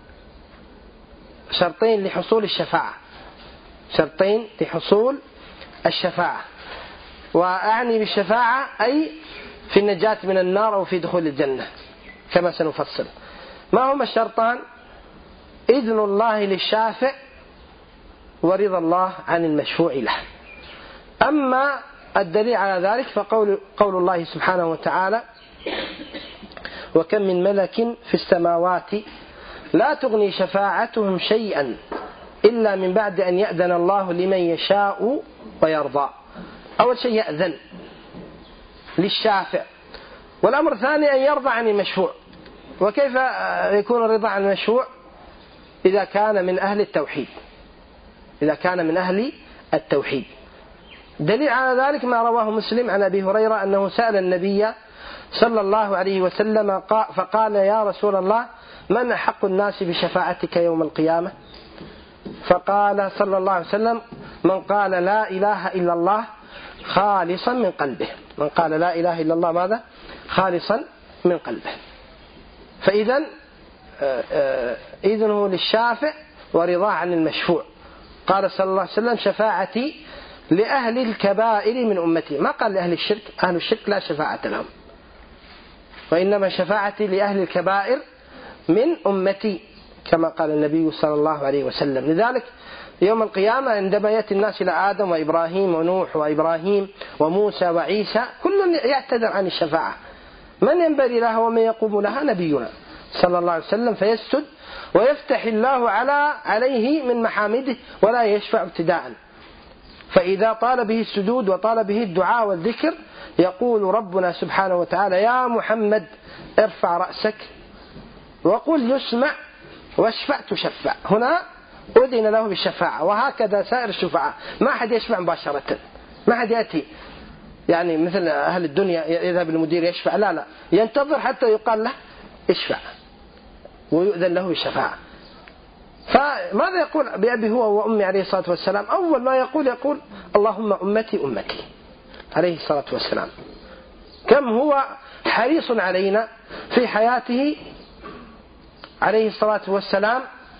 شرطين لحصول الشفاعة، شرطين لحصول الشفاعة. وأعني بالشفاعة أي في النجاة من النار أو في دخول الجنة كما سنفصل. ما هما الشرطان؟ إذن الله للشافع ورضا الله عن المشفوع له. أما الدليل على ذلك فقول قول الله سبحانه وتعالى: وكم من ملك في السماوات لا تغني شفاعتهم شيئا إلا من بعد أن يأذن الله لمن يشاء ويرضى. أول شيء يأذن للشافع، والأمر الثاني أن يرضى عن المشفوع. وكيف يكون الرضا عن المشفوع؟ إذا كان من أهل التوحيد، إذا كان من أهل التوحيد. دليل على ذلك ما رواه مسلم عن أبي هريرة أنه سأل النبي صلى الله عليه وسلم فقال: يا رسول الله، من أحق الناس بشفاعتك يوم القيامة؟ فقال صلى الله عليه وسلم: من قال لا إله إلا الله خالصا من قلبه. من قال لا إله إلا الله ماذا؟ خالصا من قلبه. فإذن إذنه للشافع ورضاه عن المشفوع. قال صلى الله عليه وسلم: شفاعتي لأهل الكبائر من أمتي. ما قال لأهل الشرك، أهل الشرك لا شفاعة لهم، وإنما شفاعتي لأهل الكبائر من أمتي كما قال النبي صلى الله عليه وسلم. لذلك يوم القيامة عندما يأتي الناس إلى آدم وإبراهيم ونوح وإبراهيم وموسى وعيسى كل يعتذر عن الشفاعة. من ينبغي لها ومن يقوم لها؟ نبينا صلى الله عليه وسلم، فيسجد ويفتح الله على عليه من محامده ولا يشفع ابتداء. فإذا طال به السجود وطال به الدعاء والذكر يقول ربنا سبحانه وتعالى: يا محمد ارفع رأسك وقل يسمع واشفع تشفع. هنا أذن له بالشفاعة. وهكذا سائر الشفعاء، ما أحد يشفع مباشرة، ما أحد يأتي يعني مثل أهل الدنيا يذهب المدير يشفع، لا لا، ينتظر حتى يقال له اشفع ويؤذن له بالشفاعة. فماذا يقول بأبي هو وأمي عليه الصلاة والسلام؟ أول ما يقول يقول: اللهم أمتي أمتي عليه الصلاة والسلام. كم هو حريص علينا في حياته عليه الصلاة والسلام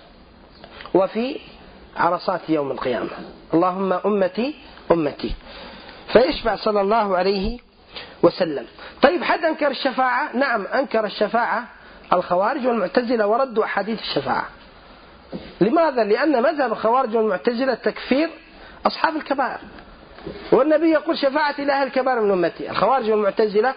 وفي عرصات يوم القيامة: اللهم أمتي أمتي. فيشفع صلى الله عليه وسلم. طيب، حد أنكر الشفاعة؟ نعم، أنكر الشفاعة الخوارج والمعتزلة وردوا أحاديث الشفاعة. لماذا؟ لأن مذهب الخوارج والمعتزلة تكفير أصحاب الكبائر، والنبي يقول: شفاعتي لأهل الكبائر من أمتي. الخوارج والمعتزلة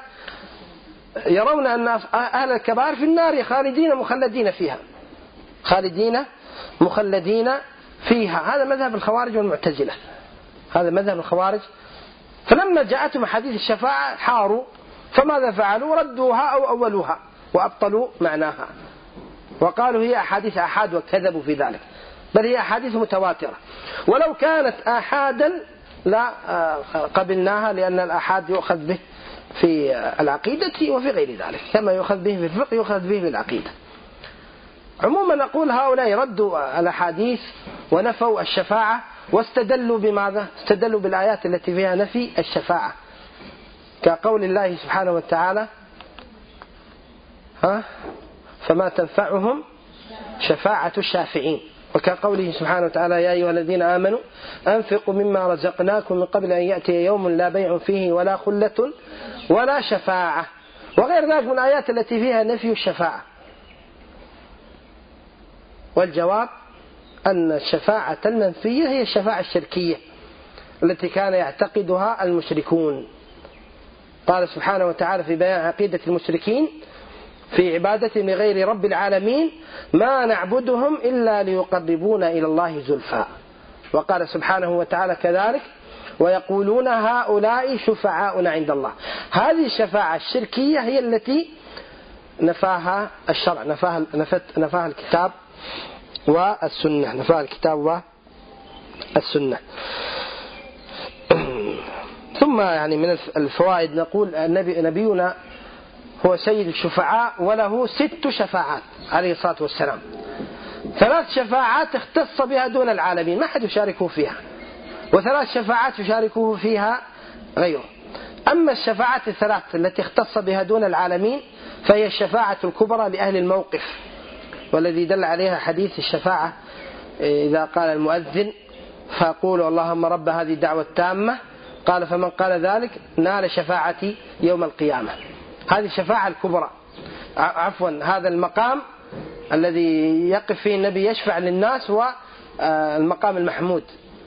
يرون أن أهل الكبائر في النار خالدين مخلدين فيها، خالدين مخلدين فيها. هذا مذهب الخوارج والمعتزلة، هذا مذهب الخوارج. فلما جاءتهم حديث الشفاعة حاروا، فماذا فعلوا؟ ردوها أو أولوها وأبطلوا معناها، وقالوا هي أحاديث أحاد وكذبوا في ذلك، بل هي أحاديث متواترة. ولو كانت أحادا لا قبلناها، لأن الأحاد يؤخذ به في العقيدة وفي غير ذلك، كما يؤخذ به في الفقه يؤخذ به في العقيدة. عموما نقول هؤلاء ردوا الأحاديث ونفوا الشفاعة، واستدلوا بماذا؟ استدلوا بالآيات التي فيها نفي الشفاعة، كقول الله سبحانه وتعالى: ها فما تنفعهم شفاعة الشافعين، وكقوله سبحانه وتعالى: يا أيها الذين آمنوا أنفقوا مما رزقناكم من قبل أن يأتي يوم لا بيع فيه ولا خلة ولا شفاعة، وغير ذلك من الآيات التي فيها نفي الشفاعة. والجواب أن الشفاعة المنفية هي الشفاعة الشركية التي كان يعتقدها المشركون. قال سبحانه وتعالى في بيان عقيدة المشركين في عبادة لغير رب العالمين: ما نعبدهم إلا ليقربونا إلى الله زلفى. وقال سبحانه وتعالى كذلك: ويقولون هؤلاء شفعاؤنا عند الله. هذه الشفاعة الشركية هي التي نفاها الشرع، نفاها, نفاها الكتاب والسنة، نفاها الكتاب والسنة. ثم يعني من الفوائد نقول النبي نبينا هو سيد الشفعاء وله ست شفاعات عليه الصلاة والسلام. ثلاث شفاعات اختص بها دون العالمين ما حد يشاركه فيها، وثلاث شفاعات يشاركه فيها غيره. أما الشفاعات الثلاث التي اختص بها دون العالمين فهي الشفاعة الكبرى لأهل الموقف، والذي دل عليها حديث الشفاعة إذا قال المؤذن فقولوا اللهم رب هذه الدعوة التامة، قال فمن قال ذلك نال شفاعتي يوم القيامة. هذه الشفاعة الكبرى، عفوا هذا المقام الذي يقف فيه النبي يشفع للناس هو المقام المحمود،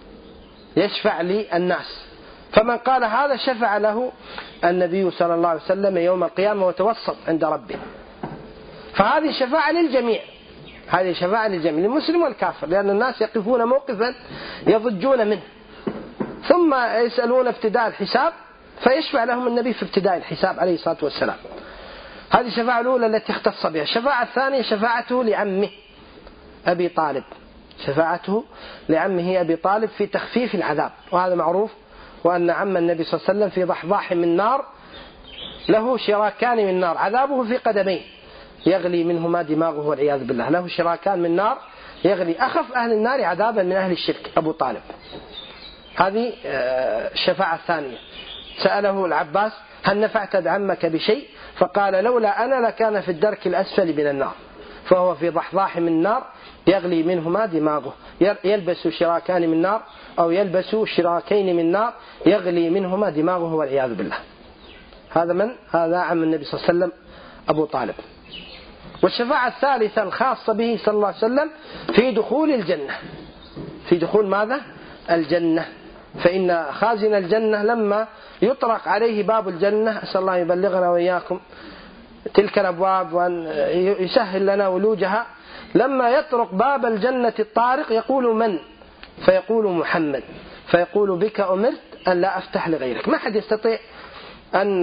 يشفع للناس. فمن قال هذا شفع له النبي صلى الله عليه وسلم يوم القيامة وتوسط عند ربه. فهذه شفاعة للجميع، هذه شفاعة للجميع للمسلم والكافر، لأن الناس يقفون موقفا يضجون منه ثم يسألون ابتداء الحساب فيشفع لهم النبي في ابتداء الحساب عليه الصلاة والسلام. هذه الشفاعة الأولى التي اختص بها. الشفاعة الثانية شفاعته لعمه أبي طالب، شفاعته لعمه أبي طالب في تخفيف العذاب، وهذا معروف، وأن عم النبي صلى الله عليه وسلم في ضحضاح من نار له شراكان من نار عذابه في قدميه يغلي منهما دماغه والعياذ بالله، له شراكان من نار يغلي، أخف أهل النار عذابا من أهل الشرك أبو طالب. هذه الشفاعة الثانية. سأله العباس هل نفعت عمك بشيء؟ فقال لولا أنا لكان في الدرك الأسفل من النار، فهو في ضحضاح من نار يغلي منهما دماغه، يلبس شراكان من نار أو يلبس شراكين من نار يغلي منهما دماغه والعياذ بالله. هذا من؟ هذا عم النبي صلى الله عليه وسلم أبو طالب. والشفاعة الثالثة الخاصة به صلى الله عليه وسلم في دخول الجنة، في دخول ماذا؟ الجنة. فإن خازن الجنة لما يطرق عليه باب الجنة، أسأل الله يبلغنا وإياكم تلك الأبواب وأن يسهل لنا ولوجها، لما يطرق باب الجنة الطارق يقول من؟ فيقول محمد، فيقول بك أمرت أن لا أفتح لغيرك. ما حد يستطيع أن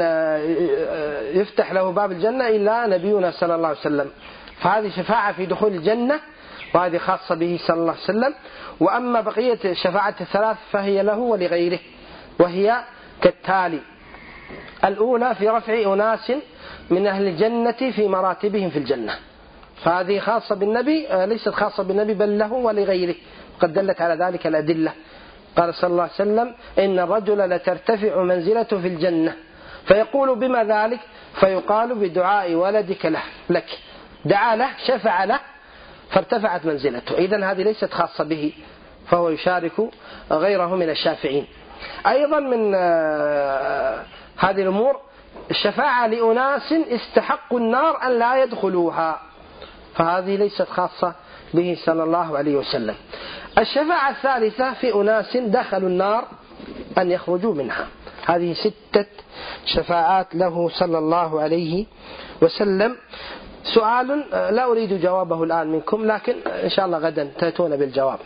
يفتح له باب الجنة إلا نبينا صلى الله عليه وسلم. فهذه شفاعة في دخول الجنة، وهذه خاصة به صلى الله عليه وسلم. وأما بقية الشفاعة الثلاث فهي له ولغيره، وهي كالتالي: الأولى في رفع أناس من أهل الجنة في مراتبهم في الجنة، فهذه خاصة بالنبي، ليست خاصة بالنبي بل له ولغيره، وقد دلت على ذلك الأدلة. قال صلى الله عليه وسلم إن الرجل لترتفع منزلته في الجنة، فيقول بما ذلك؟ فيقال بدعاء ولدك له لك، دعا له شفع له فارتفعت منزلته. إذن هذه ليست خاصة به، فهو يشارك غيره من الشافعين. أيضا من هذه الأمور الشفاعة لأناس استحقوا النار أن لا يدخلوها، فهذه ليست خاصة به صلى الله عليه وسلم. الشفاعة الثالثة في أناس دخلوا النار أن يخرجوا منها. هذه ستة شفاعات له صلى الله عليه وسلم. سؤال لا أريد جوابه الآن منكم، لكن إن شاء الله غدا تأتون بالجواب.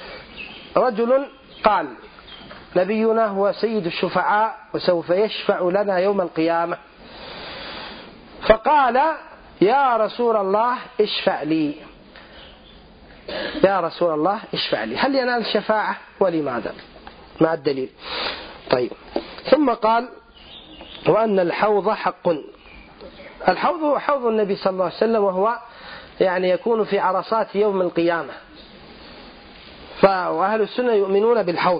رجل قال نبينا هو سيد الشفعاء وسوف يشفع لنا يوم القيامة، فقال يا رسول الله اشفع لي، يا رسول الله اشفع لي، هل ينال الشفاعة ولماذا؟ مع الدليل. طيب، ثم قال وأن الحوض حق. الحوض هو حوض النبي صلى الله عليه وسلم، وهو يعني يكون في عرصات يوم القيامة، فأهل السنة يؤمنون بالحوض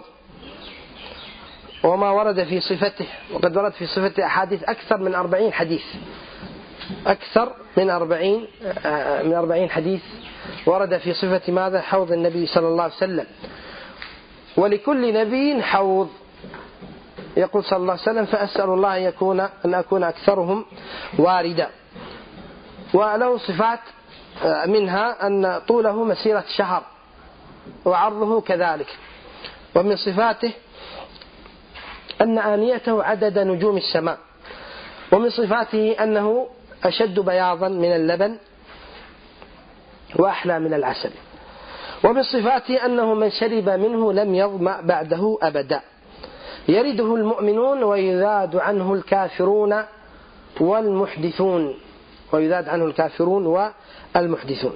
وما ورد في صفته، وقد ورد في صفته أحاديث أكثر من أربعين حديث، أكثر من أربعين من أربعين حديث ورد في صفة ماذا؟ حوض النبي صلى الله عليه وسلم. ولكل نبي حوض، يقول صلى الله عليه وسلم فأسأل الله أن يكون أن أكون أكثرهم واردا. وله صفات منها أن طوله مسيرة شهر وعرضه كذلك. ومن صفاته أن آنيته عدد نجوم السماء. ومن صفاته أنه أشد بياضا من اللبن وأحلى من العسل. ومن صفاته أنه من شرب منه لم يظمأ بعده أبدا. يرده المؤمنون ويذاد عنه الكافرون والمحدثون، ويذاد عنه الكافرون والمحدثون.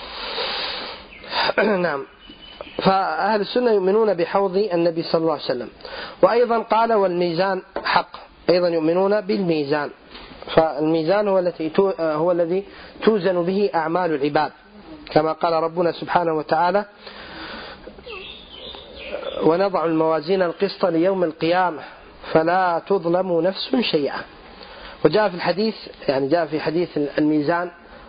نعم. فأهل السنة يؤمنون بحوض النبي صلى الله عليه وسلم. وأيضا قال والميزان الحق، أيضا يؤمنون بالميزان، فالميزان هو الذي هو الذي توزن به أعمال العباد، كما قال ربنا سبحانه وتعالى: ونضع الموازين القسط ليوم القيامة فلا تظلم نفس شيئا. وجاء في الحديث، يعني جاء في حديث الميزان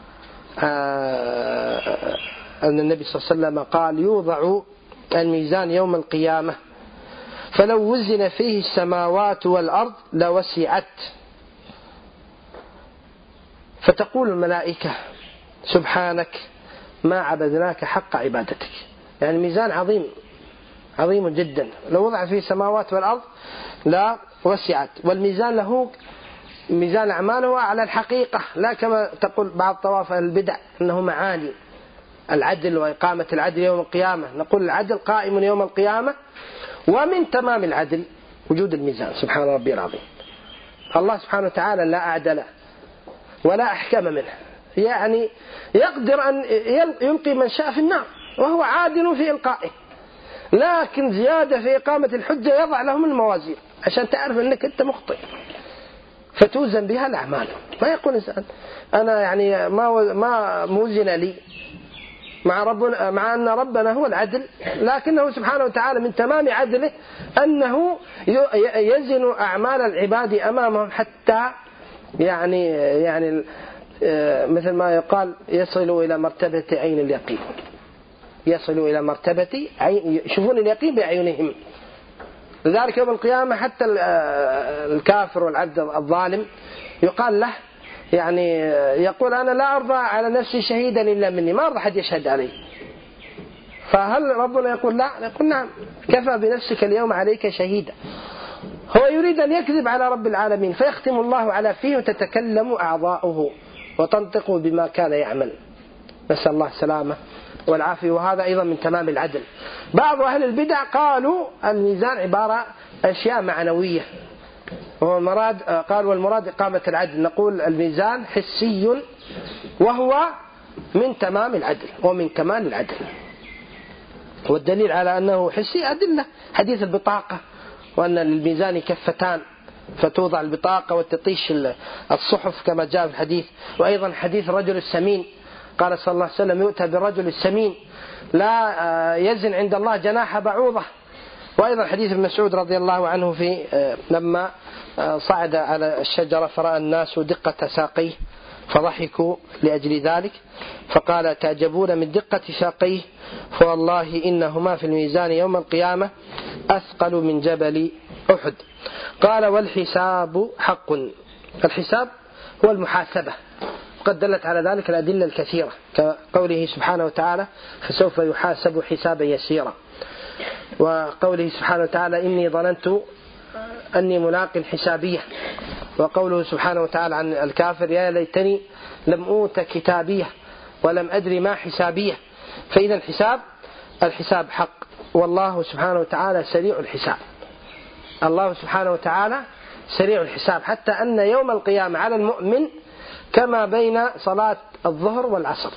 أن النبي صلى الله عليه وسلم قال: يوضع الميزان يوم القيامة فلو وزن فيه السماوات والأرض لوسعت، فتقول الملائكة: سبحانك ما عبدناك حق عبادتك. يعني ميزان عظيم عظيم جدا، لو وضع فيه السماوات والأرض لا وسعت. والميزان له ميزان أعماله على الحقيقة، لا كما تقول بعض طوائف البدع أنه معاني العدل وإقامة العدل يوم القيامة. نقول العدل قائم يوم القيامة، ومن تمام العدل وجود الميزان. سبحان ربي العظيم، الله سبحانه وتعالى لا أعدل ولا أحكم منه، يعني يقدر أن يلقي من شاء في النار وهو عادل في إلقائه، لكن زيادة في إقامة الحجة يضع لهم الموازين عشان تعرف أنك أنت مخطئ، فتوزن بها الأعمال. ما يقول إنسان أنا يعني ما ما موزن لي، مع ربنا، مع أن ربنا هو العدل، لكنه سبحانه وتعالى من تمام عدله أنه يزن أعمال العباد أمامهم حتى يعني يعني مثل ما يقال يصلوا إلى مرتبة عين اليقين، يصلوا إلى مرتبة عين، يشوفون اليقين بأعينهم. لذلك يوم القيامة حتى الكافر والعبد الظالم يقال له، يعني يقول أنا لا أرضى على نفسي شهيدا إلا مني، ما أرضى حد يشهد علي. فهل ربنا يقول لا؟ يقول نعم، كفى بنفسك اليوم عليك شهيدا. هو يريد أن يكذب على رب العالمين، فيختم الله على فيه وتتكلم أعضاؤه وتنطق بما كان يعمل. نسأل الله السلامة والعافية. وهذا أيضا من تمام العدل. بعض أهل البدع قالوا الميزان عبارة أشياء معنوية، وهو المراد، قال والمراد إقامة العدل. نقول الميزان حسي وهو من تمام العدل ومن كمال العدل. والدليل على أنه حسي أدلة حديث البطاقة، وأن للميزان كفتان فتوضع البطاقة وتطيش الصحف كما جاء في الحديث. وأيضا حديث الرجل السمين، قال صلى الله عليه وسلم: يؤتى بالرجل السمين لا يزن عند الله جناح بعوضة. وأيضا حديث ابن مسعود رضي الله عنه في لما صعد على الشجرة فرأى الناس دقة ساقيه فضحكوا لأجل ذلك، فقال: تعجبون من دقة ساقيه، فوالله إنهما في الميزان يوم القيامة أثقل من جبل أحد. قال: والحساب حق. الحساب هو المحاسبة، قد دلت على ذلك الأدلة الكثيرة، كقوله سبحانه وتعالى: فسوف يحاسب حسابا يسيرا، وقوله سبحانه وتعالى: إني ظننت أني ملاق حسابية، وقوله سبحانه وتعالى عن الكافر: يا ليتني لم أوت كتابية ولم أدري ما حسابية. فإذا الحساب الحساب حق، والله سبحانه وتعالى سريع الحساب. الله سبحانه وتعالى سريع الحساب، حتى أن يوم القيامة على المؤمن كما بين صلاة الظهر والعصر،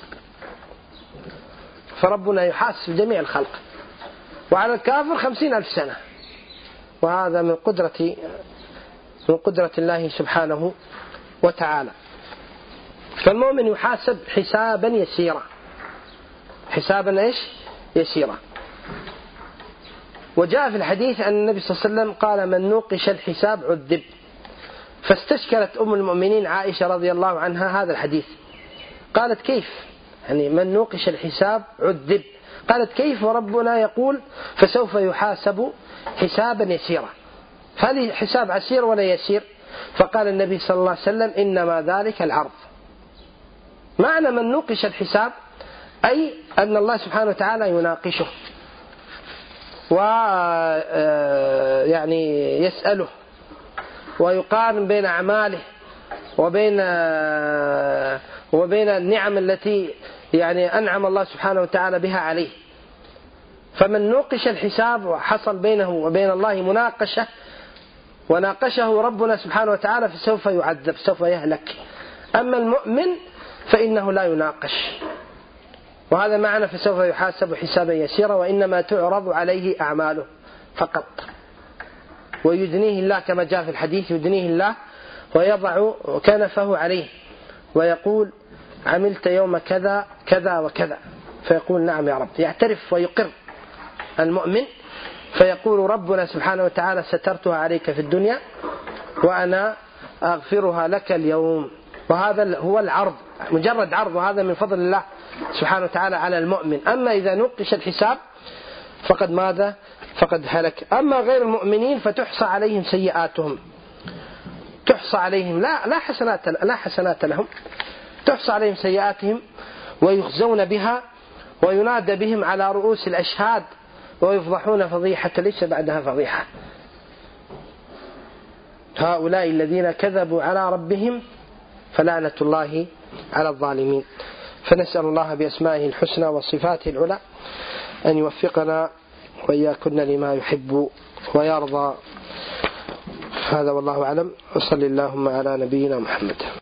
فربنا يحاسب جميع الخلق، وعلى الكافر خمسين ألف سنة. وهذا من قدرة من قدرة الله سبحانه وتعالى. فالمؤمن يحاسب حسابا يسيرا، حسابا إيش؟ يسيرا. وجاء في الحديث أن النبي صلى الله عليه وسلم قال: من نوقش الحساب عذب. فاستشكلت أم المؤمنين عائشة رضي الله عنها هذا الحديث، قالت: كيف يعني من نوقش الحساب عذب؟ قالت: كيف وربنا يقول فسوف يحاسب حسابا يسيرا؟ هل حساب عسير ولا يسير؟ فقال النبي صلى الله عليه وسلم: إنما ذلك العرض. معنى من نوقش الحساب أي أن الله سبحانه وتعالى يناقشه ويعني يسأله ويقارن بين أعماله وبين وبين النعم التي يعني أنعم الله سبحانه وتعالى بها عليه. فمن نوقش الحساب وحصل بينه وبين الله مناقشة وناقشه ربنا سبحانه وتعالى فسوف يعذب، سوف يهلك. أما المؤمن فإنه لا يناقش، وهذا معنى فسوف يحاسب حسابا يسيرا، وإنما تعرض عليه أعماله فقط. ويدنيه الله كما جاء في الحديث، يدنيه الله ويضع كنفه عليه ويقول عملت يوم كذا كذا وكذا، فيقول نعم يا رب، يعترف ويقر المؤمن، فيقول ربنا سبحانه وتعالى سترتها عليك في الدنيا وأنا أغفرها لك اليوم. وهذا هو العرض، مجرد عرض، وهذا من فضل الله سبحانه وتعالى على المؤمن. أما إذا نقش الحساب فقد ماذا؟ فقد هلك. أما غير المؤمنين فتحصى عليهم سيئاتهم، تحصى عليهم لا لا حسنات لا حسنات لهم، تحصى عليهم سيئاتهم ويخزون بها وينادى بهم على رؤوس الأشهاد ويفضحون فضيحة ليس بعدها فضيحة. هؤلاء الذين كذبوا على ربهم فلعنة الله على الظالمين. فنسأل الله بأسمائه الحسنى وصفاته العلى أن يوفقنا وإياكن لما يحب ويرضى. هذا والله أعلم، وصلى اللهم على نبينا محمد.